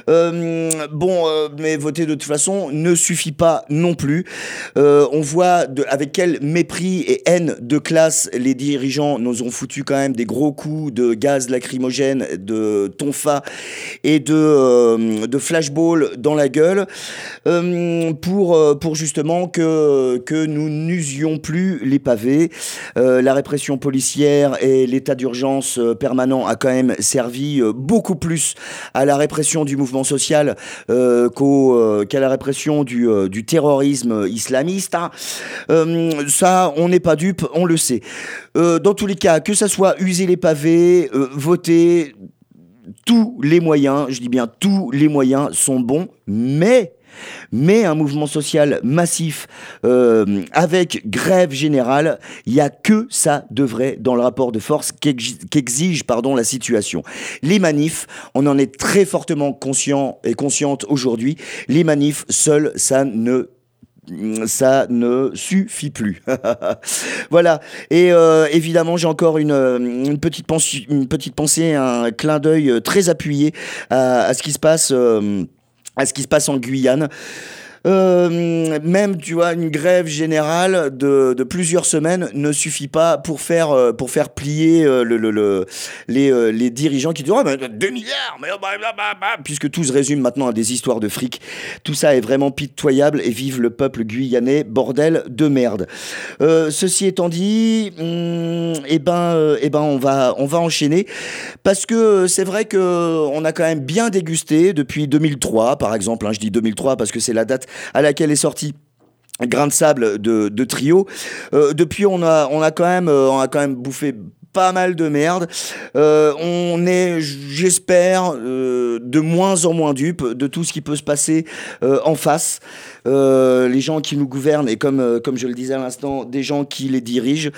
Euh, bon, euh, mais voter de toute façon ne suffit pas non plus. Euh, on voit de, avec quel mépris et haine de classe les dirigeants nous ont foutu quand même des gros coups de gaz lacrymogène, de tonfa et de, euh, de flashball dans la gueule euh, pour, pour justement que, que nous n'usions plus les pavés. Euh, la répression policière et l'état d'urgence permanent a quand même servi euh, beaucoup plus à la répression du mouvement social euh, qu'au, euh, qu'à la répression du, euh, du terrorisme islamiste. Hein. Euh, ça, on n'est pas dupe, on le sait. Euh, dans tous les cas, que ça soit user les pavés, euh, voter, tous les moyens, je dis bien tous les moyens sont bons, mais... Mais un mouvement social massif euh, avec grève générale, il n'y a que ça de vrai dans le rapport de force qu'exige, qu'exige pardon, la situation. Les manifs, on en est très fortement conscient et consciente aujourd'hui, les manifs seuls, ça ne ça ne suffit plus. Voilà. Et euh, évidemment, j'ai encore une, une, petite pensée, une petite pensée, un clin d'œil très appuyé à, à ce qui se passe... Euh, à ce qui se passe en Guyane. Euh, même, tu vois, une grève générale de, de plusieurs semaines ne suffit pas pour faire, euh, pour faire plier euh, le, le, le, les, euh, les dirigeants qui disent oh, ben, deux milliards, mais, bah, bah, bah, bah, puisque tout se résume maintenant à des histoires de fric. Tout ça est vraiment pitoyable et vive le peuple guyanais, bordel de merde. Euh, ceci étant dit, hum, eh ben, euh, eh ben, on va, on va enchaîner parce que c'est vrai que on a quand même bien dégusté depuis deux mille trois, par exemple. Hein, je dis deux mille trois parce que c'est la date à laquelle est sorti Grain de sable de, de Trio. Euh, depuis, on a, on a quand même, euh, on a quand même bouffé pas mal de merde. Euh, on est, j'espère, euh, de moins en moins dupes de tout ce qui peut se passer euh, en face. Euh, les gens qui nous gouvernent et comme, euh, comme je le disais à l'instant, des gens qui les dirigent.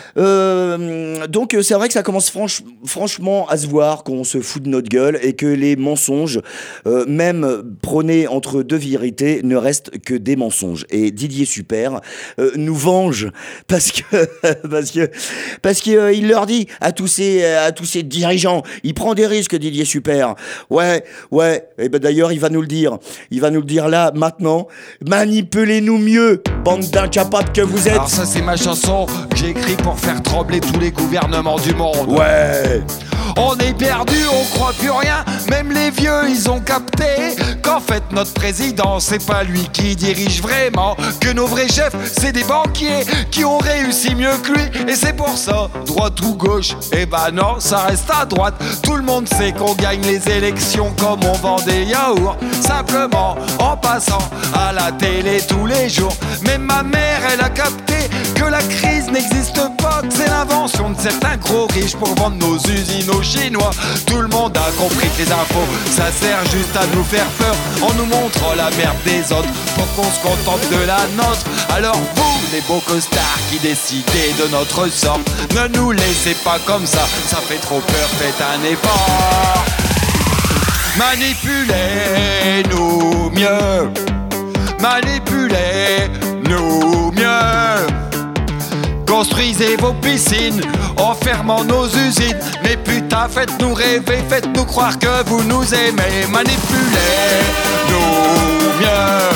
Euh, donc c'est vrai que ça commence franch- franchement à se voir qu'on se fout de notre gueule et que les mensonges, euh, même prônés entre deux vérités, ne restent que des mensonges. Et Didier Super euh, nous venge parce que parce que parce que euh, il leur dit à tous ces à tous ces dirigeants, il prend des risques Didier Super. Ouais ouais. Et ben d'ailleurs il va nous le dire, il va nous le dire là maintenant. Manipulez-nous mieux, bande d'incapables que vous êtes. Alors ça c'est ma chanson que j'ai écrite pour faire trembler tous les gouvernements du monde. Ouais. On est perdu, on croit plus rien. Même les vieux, ils ont capté qu'en fait notre président, c'est pas lui qui dirige vraiment. Que nos vrais chefs, c'est des banquiers qui ont réussi mieux que lui. Et c'est pour ça, droite ou gauche, eh ben non, ça reste à droite. Tout le monde sait qu'on gagne les élections comme on vend des yaourts. Simplement en passant à la télé tous les jours. Même ma mère, elle a capté que la crise n'existe pas, que c'est l'invention de certains gros riches pour vendre nos usines aux Chinois. Tout le monde a compris que les infos, ça sert juste à nous faire peur en nous montrant la merde des autres pour qu'on se contente de la nôtre. Alors vous, les beaux costards qui décidez de notre sort, ne nous laissez pas comme ça, ça fait trop peur, faites un effort. Manipulez-nous mieux, manipulez-nous mieux. Construisez vos piscines en fermant nos usines. Mais putain, faites-nous rêver, faites-nous croire que vous nous aimez. Manipulez-nous mieux,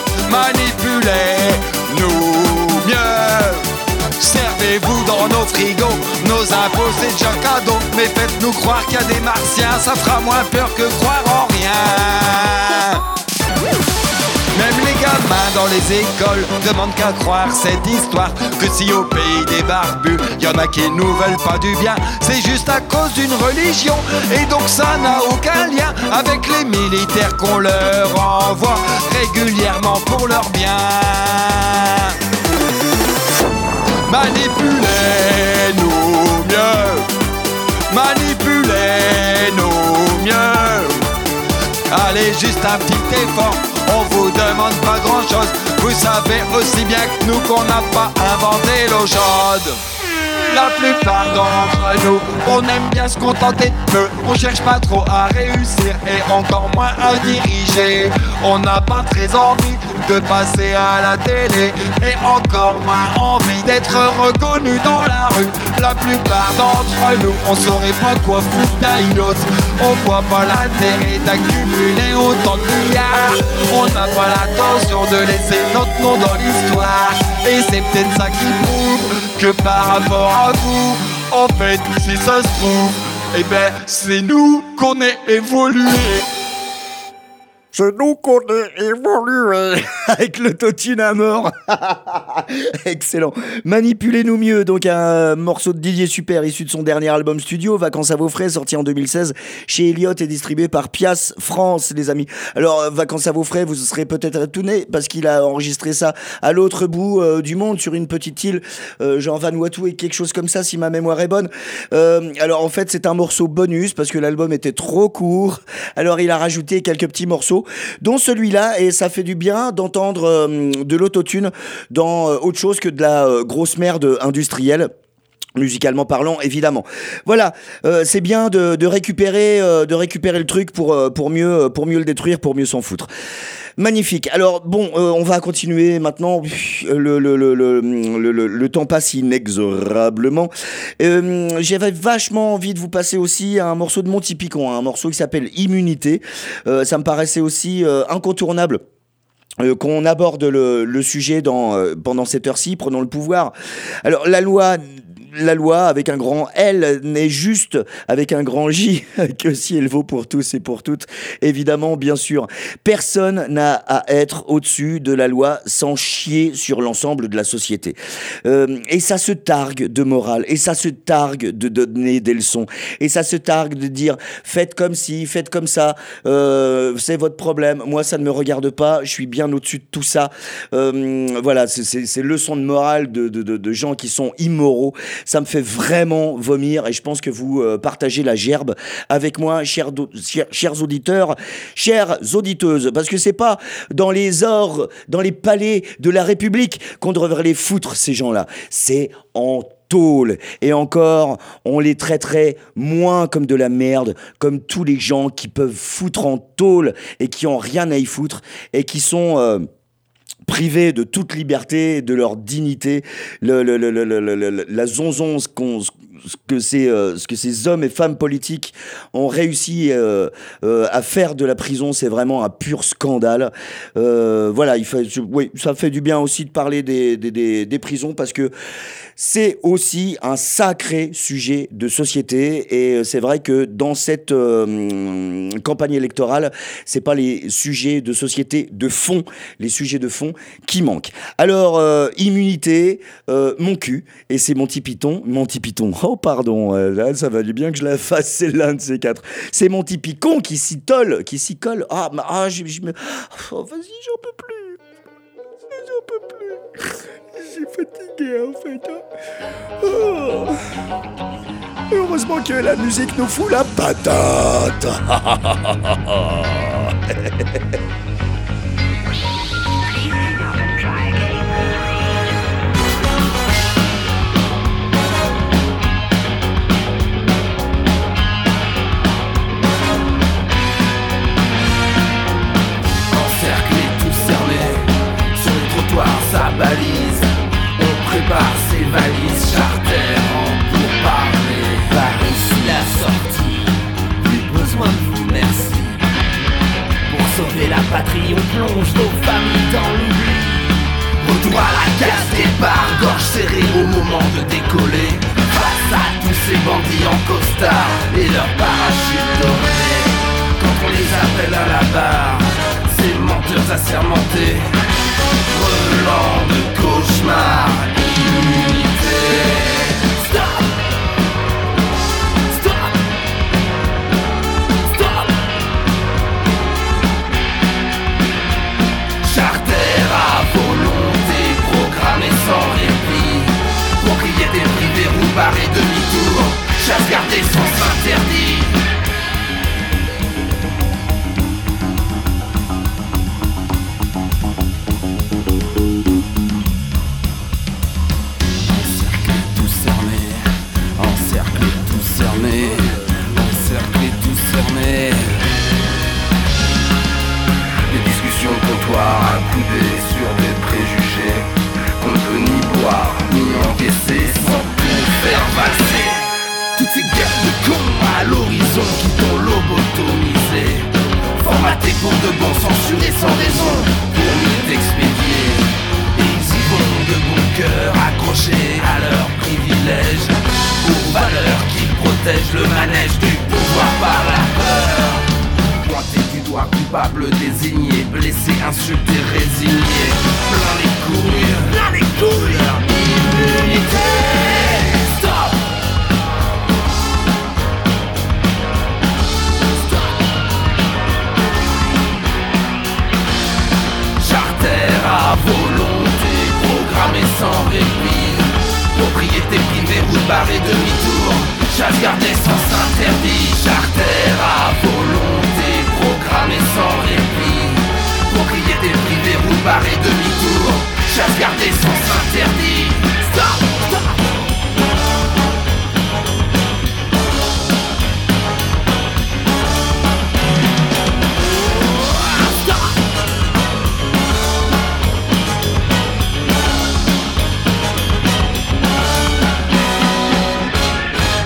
manipulez-nous mieux. Servez-vous dans nos frigos, nos impôts c'est déjà cadeau. Mais faites-nous croire qu'il y a des martiens, ça fera moins peur que croire en rien. Même les gamins dans les écoles demandent qu'à croire cette histoire, que si au pays des barbus, y en a qui nous veulent pas du bien, c'est juste à cause d'une religion. Et donc ça n'a aucun lien avec les militaires qu'on leur envoie régulièrement pour leur bien. Manipulez-nous mieux, manipulez-nous mieux. Allez, juste un petit effort, on vous demande pas grand chose. Vous savez aussi bien que nous qu'on n'a pas inventé l'eau chaude. La plupart d'entre nous, on aime bien se contenter de peu. On cherche pas trop à réussir et encore moins à diriger. On n'a pas très envie de passer à la télé et encore moins envie d'être reconnu dans la rue. La plupart d'entre nous, on saurait pas quoi foutre d'un autre. On voit pas l'intérêt d'accumuler autant de milliards. On n'a pas l'intention de laisser notre nom dans l'histoire. Et c'est peut-être ça qui prouve que par rapport à vous, en fait, si ça se trouve, eh ben, c'est nous qu'on est évolué. C'est nous qu'on est évolué. Avec l'autotune à mort. Excellent. Manipulez-nous mieux. Donc un morceau de Didier Super issu de son dernier album studio, Vacances à vos frais, sorti en deux mille seize chez Elliott et distribué par Pias France, les amis. Alors Vacances à vos frais, vous serez peut-être étonnés parce qu'il a enregistré ça à l'autre bout euh, du monde, sur une petite île, euh, genre Vanuatu et quelque chose comme ça, si ma mémoire est bonne. Euh, alors en fait, c'est un morceau bonus parce que l'album était trop court. Alors il a rajouté quelques petits morceaux, dont celui-là, et ça fait du bien d'entendre euh, de l'autotune dans euh, autre chose que de la euh, grosse merde industrielle. Musicalement parlant, évidemment. Voilà, euh, c'est bien de, de récupérer, euh, de récupérer le truc pour euh, pour mieux, pour mieux le détruire, pour mieux s'en foutre. Magnifique. Alors bon, euh, on va continuer maintenant. Le le le le le, le, le temps passe inexorablement. Euh, j'avais vachement envie de vous passer aussi un morceau de Monty Python, un morceau qui s'appelle Immunité. Euh, ça me paraissait aussi euh, incontournable Euh, qu'on aborde le, le sujet dans, euh, pendant cette heure-ci, prenons le pouvoir. Alors la loi, la loi avec un grand L n'est juste avec un grand J que si elle vaut pour tous et pour toutes. Évidemment, bien sûr, personne n'a à être au-dessus de la loi sans chier sur l'ensemble de la société. Euh, et ça se targue de morale, et ça se targue de donner des leçons, et ça se targue de dire faites comme ci, faites comme ça, euh, c'est votre problème, moi ça ne me regarde pas, je suis bien au-dessus de tout ça. Euh, voilà, c'est, c'est, c'est leçons de morale de, de, de, de gens qui sont immoraux. Ça me fait vraiment vomir et je pense que vous euh, partagez la gerbe avec moi, chers, do- chers, chers auditeurs, chères auditeuses, parce que c'est pas dans les ors, dans les palais de la République qu'on devrait les foutre, ces gens-là. C'est en tôle. Et encore, on les traiterait moins comme de la merde, comme tous les gens qui peuvent foutre en tôle et qui ont rien à y foutre et qui sont... Euh, privés de toute liberté, de leur dignité, le, le, le, le, le, le, la zonzonce qu'on, ce, que ces, euh, ce que ces hommes et femmes politiques ont réussi euh, euh, à faire de la prison, c'est vraiment un pur scandale. Euh, voilà, il fait, oui, ça fait du bien aussi de parler des, des, des, des prisons parce que c'est aussi un sacré sujet de société et c'est vrai que dans cette euh, campagne électorale, c'est pas les sujets de société de fond, les sujets de fond qui manquent. Alors, euh, immunité, euh, mon cul, et c'est Monty Python, Monty Python, oh pardon, euh, là, ça valait bien que je la fasse, c'est l'un de ces quatre. C'est Monty Python qui s'y colle, qui s'y colle. Ah, ma, ah je, je me... Oh, vas-y, j'en peux plus. J'en peux plus. Je suis fatigué, en fait. Oh. Heureusement que la musique nous fout la patate. Ça balise, on prépare ses valises, charter en pourparler. Par ici la sortie, plus besoin de vous, merci. Pour sauver la patrie, on plonge nos familles dans l'oubli. Retour à la case départ, gorge serrée au moment de décoller. Face à tous ces bandits en costard et leurs parachutes dorés. Quand on les appelle à la barre, ces menteurs assermentés. Relent de cauchemar, immunité. Stop! Stop! Stop! Charter à volonté, programmé sans répit. Propriété privée, roue barrée, demi-tour. Chasse gardée, sens interdit. Encerclé, tout cerné. Des discussions comptoir accoudées sur des préjugés qu'on ne peut ni boire ni encaisser sans tout faire valser. Toutes ces guerres de cons à l'horizon qui t'ont lobotomisé, formaté pour de bon, censuré sans raison, pour mieux t'expédier. Et ils y vont de bon cœur, accrochés à leurs privilèges, aux valeurs qui protègent le manège du pouvoir par la peur. Pointé du doigt, coupable, désigné, blessé, insulté, résigné. Plein les couilles, plein les couilles. Immunité. Stop. Stop. Charter à volonté, programmé sans répit. Propriété privée, route barrée, demi-tour. Chasse gardée, sens interdit. Charter à volonté, programmé sans répit. Propriété privée, route barrée, demi-tour. Chasse gardée, sens interdit. Stop, stop.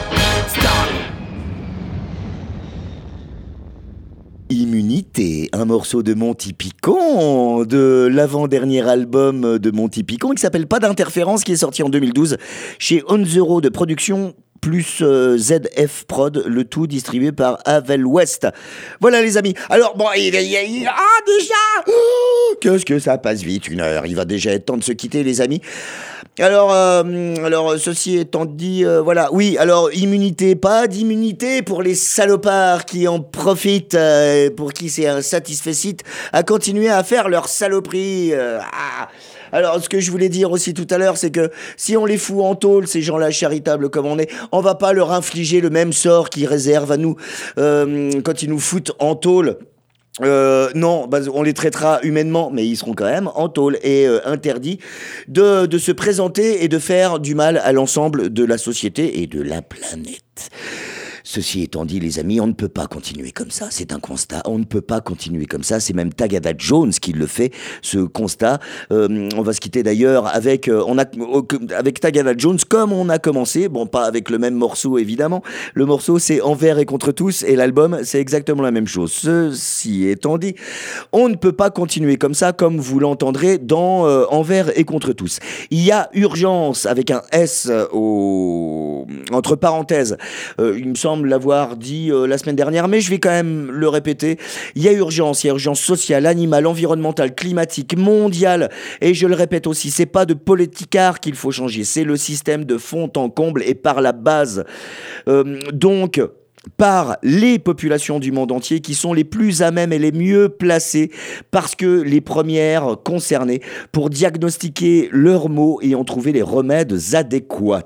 Immunité, un morceau morceau de Monty Python, de l'avant-dernier album de Monty Python, qui s'appelle Pas d'interférence, qui est sorti en deux mille douze chez On Zero de production plus euh, Z F Prod, le tout distribué par Havel West. Voilà les amis. Alors bon, il, il, il, ah déjà, oh, qu'est-ce que ça passe vite, une heure. Il va déjà être temps de se quitter les amis. Alors, euh, alors ceci étant dit, euh, voilà, oui, alors immunité, pas d'immunité pour les salopards qui en profitent, euh, pour qui c'est un satisfecit à continuer à faire leur saloperie. Euh, ah. Alors, ce que je voulais dire aussi tout à l'heure, c'est que si on les fout en tôle, ces gens-là charitables comme on est, on va pas leur infliger le même sort qu'ils réservent à nous euh, quand ils nous foutent en tôle. Euh, non, bah, on les traitera humainement, mais ils seront quand même en tôle et euh, interdits de, de se présenter et de faire du mal à l'ensemble de la société et de la planète. Ceci étant dit, les amis, on ne peut pas continuer comme ça. C'est un constat. On ne peut pas continuer comme ça. C'est même Tagada Jones qui le fait, ce constat. Euh, on va se quitter d'ailleurs avec, euh, on a, avec Tagada Jones comme on a commencé. Bon, pas avec le même morceau, évidemment. Le morceau, c'est Envers et contre tous. Et l'album, c'est exactement la même chose. Ceci étant dit, on ne peut pas continuer comme ça, comme vous l'entendrez dans euh, Envers et contre tous. Il y a urgence, avec un S au... entre parenthèses. Euh, il me semble l'avoir dit euh, la semaine dernière, mais je vais quand même le répéter. Il y a urgence, il y a urgence sociale, animale, environnementale, climatique, mondiale. Et je le répète aussi, c'est pas de politicard qu'il faut changer, c'est le système de fond en comble et par la base. Euh, donc... par les populations du monde entier qui sont les plus à même et les mieux placées parce que les premières concernées pour diagnostiquer leurs maux et en trouver les remèdes adéquats.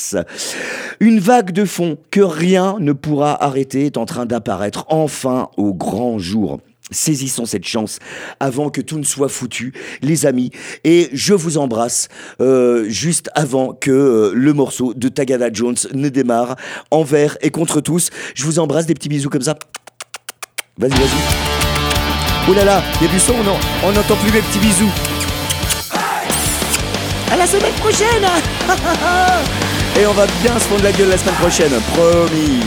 Une vague de fond que rien ne pourra arrêter est en train d'apparaître enfin au grand jour. Saisissons cette chance avant que tout ne soit foutu, les amis. Et je vous embrasse euh, juste avant que euh, le morceau de Tagada Jones ne démarre. Envers et contre tous. Je vous embrasse, des petits bisous comme ça. Vas-y, vas-y. Oh là là, il y a du son, non? On n'entend plus les petits bisous. À la semaine prochaine. Et on va bien se fondre la gueule la semaine prochaine, promis.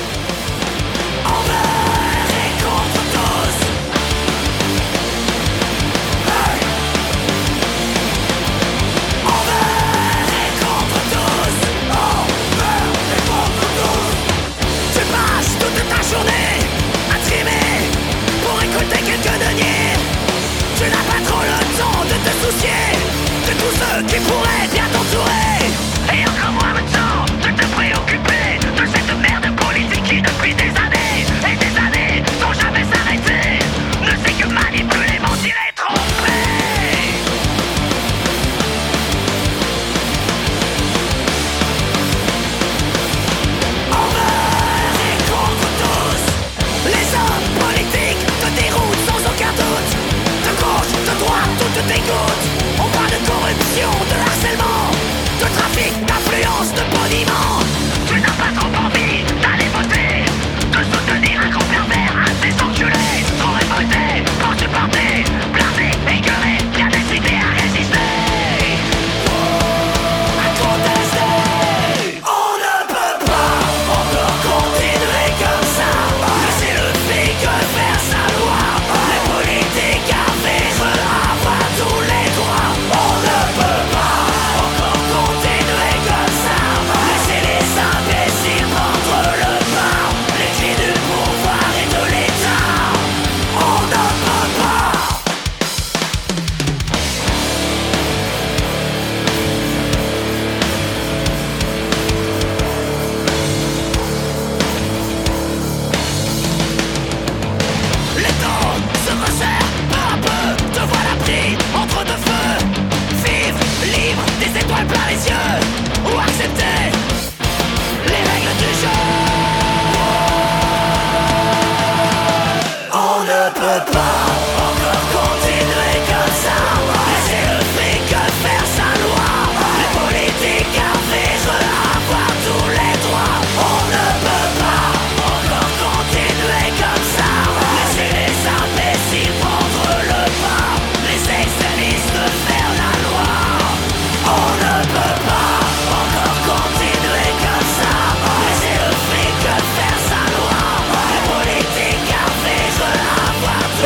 Qui pourrait bien t'entourer. Et encore moins le temps de te préoccuper de cette merde politique.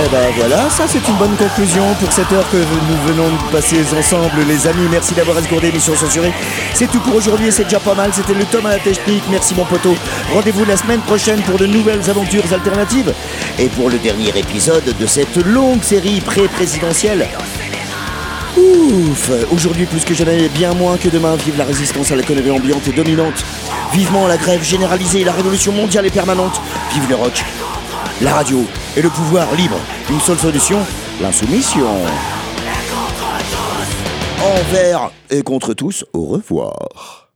Eh ben voilà, ça c'est une bonne conclusion pour cette heure que nous venons de passer ensemble, les amis. Merci d'avoir esgourdé l'émission censurée. C'est tout pour aujourd'hui et c'est déjà pas mal. C'était le Tom à la technique. Merci mon poteau. Rendez-vous la semaine prochaine pour de nouvelles aventures alternatives et pour le dernier épisode de cette longue série pré-présidentielle. Ouf, aujourd'hui plus que jamais, bien moins que demain, vive la résistance à la connerie ambiante et dominante. Vivement la grève généralisée, la révolution mondiale et permanente. Vive le rock, la radio et le pouvoir libre. Une seule solution, l'insoumission. Envers et contre tous, au revoir.